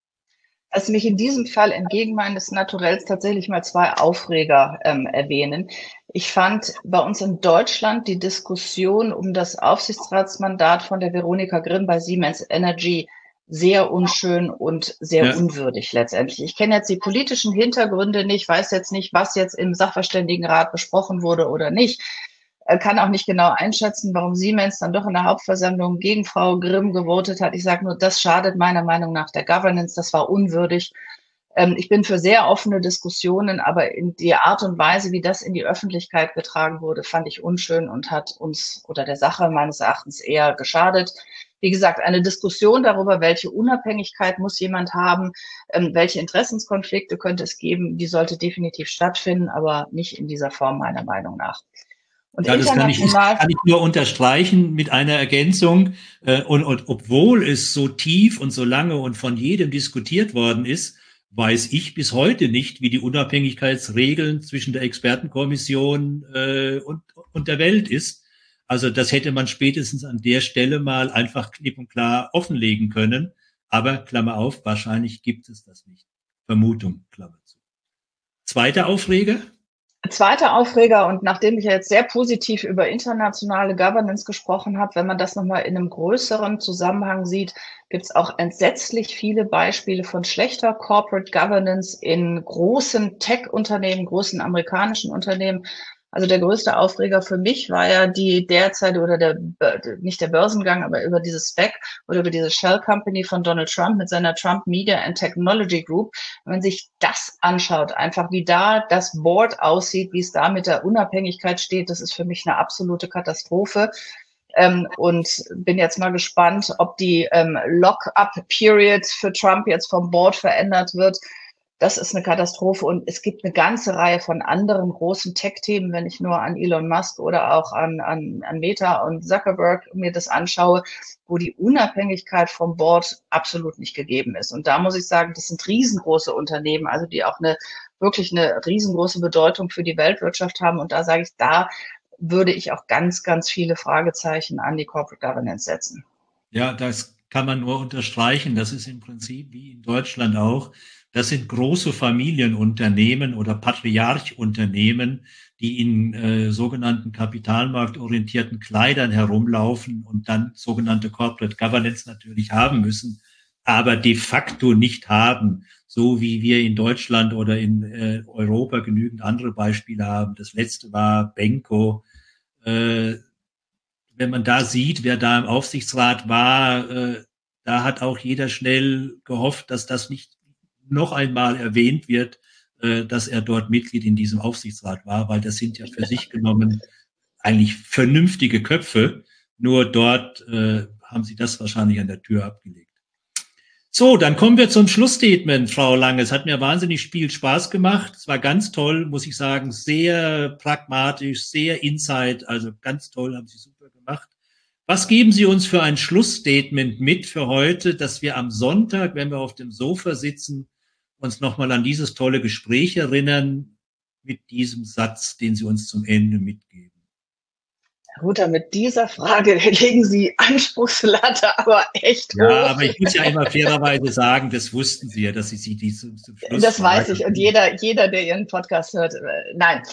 Also mich in diesem Fall entgegen meines Naturells tatsächlich mal zwei Aufreger ähm, erwähnen. Ich fand bei uns in Deutschland die Diskussion um das Aufsichtsratsmandat von der Veronika Grimm bei Siemens Energy sehr unschön und sehr ja. unwürdig letztendlich. Ich kenne jetzt die politischen Hintergründe nicht, weiß jetzt nicht, was jetzt im Sachverständigenrat besprochen wurde oder nicht. Kann auch nicht genau einschätzen, warum Siemens dann doch in der Hauptversammlung gegen Frau Grimm gewotet hat. Ich sage nur, das schadet meiner Meinung nach der Governance. Das war unwürdig. Ich bin für sehr offene Diskussionen, aber in die Art und Weise, wie das in die Öffentlichkeit getragen wurde, fand ich unschön und hat uns oder der Sache meines Erachtens eher geschadet. Wie gesagt, eine Diskussion darüber, welche Unabhängigkeit muss jemand haben, welche Interessenskonflikte könnte es geben, die sollte definitiv stattfinden, aber nicht in dieser Form meiner Meinung nach. Und ja, das kann ich, kann ich nur unterstreichen mit einer Ergänzung. Und, und obwohl es so tief und so lange und von jedem diskutiert worden ist, weiß ich bis heute nicht, wie die Unabhängigkeitsregeln zwischen der Expertenkommission äh, und, und der Welt ist. Also das hätte man spätestens an der Stelle mal einfach klipp und klar offenlegen können. Aber, Klammer auf, wahrscheinlich gibt es das nicht. Vermutung, Klammer zu. Zweiter Aufreger? Zweiter Aufreger, und nachdem ich ja jetzt sehr positiv über internationale Governance gesprochen habe, wenn man das nochmal in einem größeren Zusammenhang sieht, gibt es auch entsetzlich viele Beispiele von schlechter Corporate Governance in großen Tech-Unternehmen, großen amerikanischen Unternehmen. Also der größte Aufreger für mich war ja die derzeit oder der, nicht der Börsengang, aber über dieses SPAC oder über diese Shell Company von Donald Trump mit seiner Trump Media and Technology Group. Wenn man sich das anschaut, einfach wie da das Board aussieht, wie es da mit der Unabhängigkeit steht, das ist für mich eine absolute Katastrophe. Ähm, und bin jetzt mal gespannt, ob die ähm, Lock-up-Period für Trump jetzt vom Board verändert wird. Das ist eine Katastrophe, und es gibt eine ganze Reihe von anderen großen Tech-Themen, wenn ich nur an Elon Musk oder auch an, an, an Meta und Zuckerberg mir das anschaue, wo die Unabhängigkeit vom Board absolut nicht gegeben ist. Und da muss ich sagen, das sind riesengroße Unternehmen, also die auch eine wirklich eine riesengroße Bedeutung für die Weltwirtschaft haben. Und da sage ich, da würde ich auch ganz, ganz viele Fragezeichen an die Corporate Governance setzen. Ja, das kann man nur unterstreichen. Das ist im Prinzip wie in Deutschland auch. Das sind große Familienunternehmen oder Patriarchunternehmen, die in äh, sogenannten kapitalmarktorientierten Kleidern herumlaufen und dann sogenannte Corporate Governance natürlich haben müssen, aber de facto nicht haben, so wie wir in Deutschland oder in äh, Europa genügend andere Beispiele haben. Das letzte war Benko. Äh, wenn man da sieht, wer da im Aufsichtsrat war, äh, da hat auch jeder schnell gehofft, dass das nicht noch einmal erwähnt wird, äh, dass er dort Mitglied in diesem Aufsichtsrat war, weil das sind ja für sich genommen eigentlich vernünftige Köpfe. Nur dort äh, haben sie das wahrscheinlich an der Tür abgelegt. So, dann kommen wir zum Schlussstatement, Frau Lange. Es hat mir wahnsinnig viel Spaß gemacht. Es war ganz toll, muss ich sagen, sehr pragmatisch, sehr Insight, also ganz toll, haben Sie super gemacht. Was geben Sie uns für ein Schlussstatement mit für heute, dass wir am Sonntag, wenn wir auf dem Sofa sitzen, uns nochmal an dieses tolle Gespräch erinnern mit diesem Satz, den Sie uns zum Ende mitgeben? Herr Ruther, mit dieser Frage legen Sie Anspruchslatte aber echt hoch. Ja, aber ich muss ja immer fairerweise sagen, das wussten Sie ja, dass Sie sie die zum, zum Schluss Das weiß ich, und jeder, jeder, der Ihren Podcast hört, äh, nein.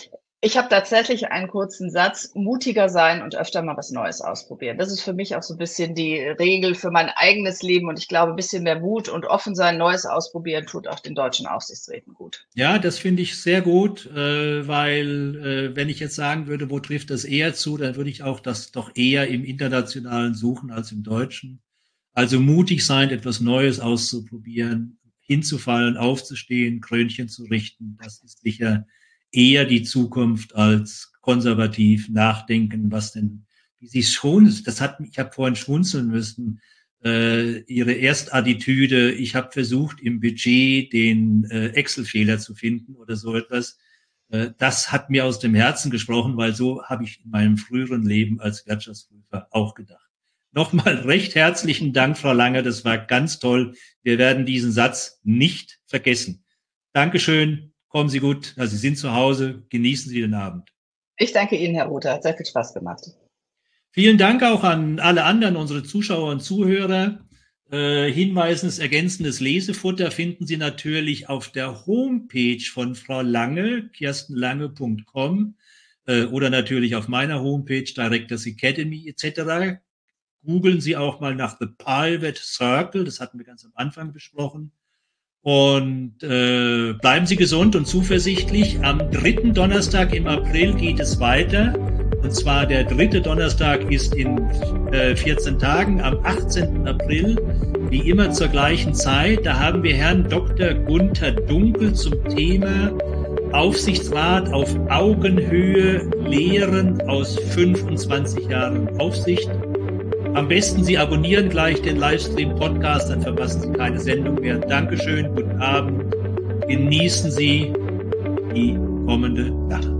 Ich habe tatsächlich einen kurzen Satz: mutiger sein und öfter mal was Neues ausprobieren. Das ist für mich auch so ein bisschen die Regel für mein eigenes Leben und ich glaube, ein bisschen mehr Mut und offen sein, Neues ausprobieren, tut auch den deutschen Aufsichtsräten gut. Ja, das finde ich sehr gut, äh, weil äh, wenn ich jetzt sagen würde, wo trifft das eher zu, dann würde ich auch das doch eher im Internationalen suchen als im Deutschen. Also mutig sein, etwas Neues auszuprobieren, hinzufallen, aufzustehen, Krönchen zu richten, das ist sicher eher die Zukunft als konservativ nachdenken, was denn, wie sie schon, das hat, ich habe vorhin schmunzeln müssen, äh, ihre Erstattitüde, ich habe versucht im Budget den äh, Excel-Fehler zu finden oder so etwas, äh, das hat mir aus dem Herzen gesprochen, weil so habe ich in meinem früheren Leben als Wirtschaftsprüfer auch gedacht. Nochmal recht herzlichen Dank, Frau Lange, das war ganz toll. Wir werden diesen Satz nicht vergessen. Dankeschön. Kommen Sie gut, also Sie sind zu Hause, genießen Sie den Abend. Ich danke Ihnen, Herr Rother, hat sehr viel Spaß gemacht. Vielen Dank auch an alle anderen, unsere Zuschauer und Zuhörer. Äh, hinweisendes, ergänzendes Lesefutter finden Sie natürlich auf der Homepage von Frau Lange, kirsten lange punkt com, äh, oder natürlich auf meiner Homepage, Directors Academy et cetera. Googeln Sie auch mal nach The Private Circle, das hatten wir ganz am Anfang besprochen. Und äh, bleiben Sie gesund und zuversichtlich. Am dritten Donnerstag im April geht es weiter. Und zwar der dritte Donnerstag ist in äh, vierzehn Tagen, am achtzehnten April, wie immer zur gleichen Zeit. Da haben wir Herrn Doktor Gunther Dunkel zum Thema Aufsichtsrat auf Augenhöhe, Lehren aus fünfundzwanzig Jahren Aufsicht. Am besten Sie abonnieren gleich den Livestream-Podcast, dann verpassen Sie keine Sendung mehr. Dankeschön, guten Abend. Genießen Sie die kommende Nacht.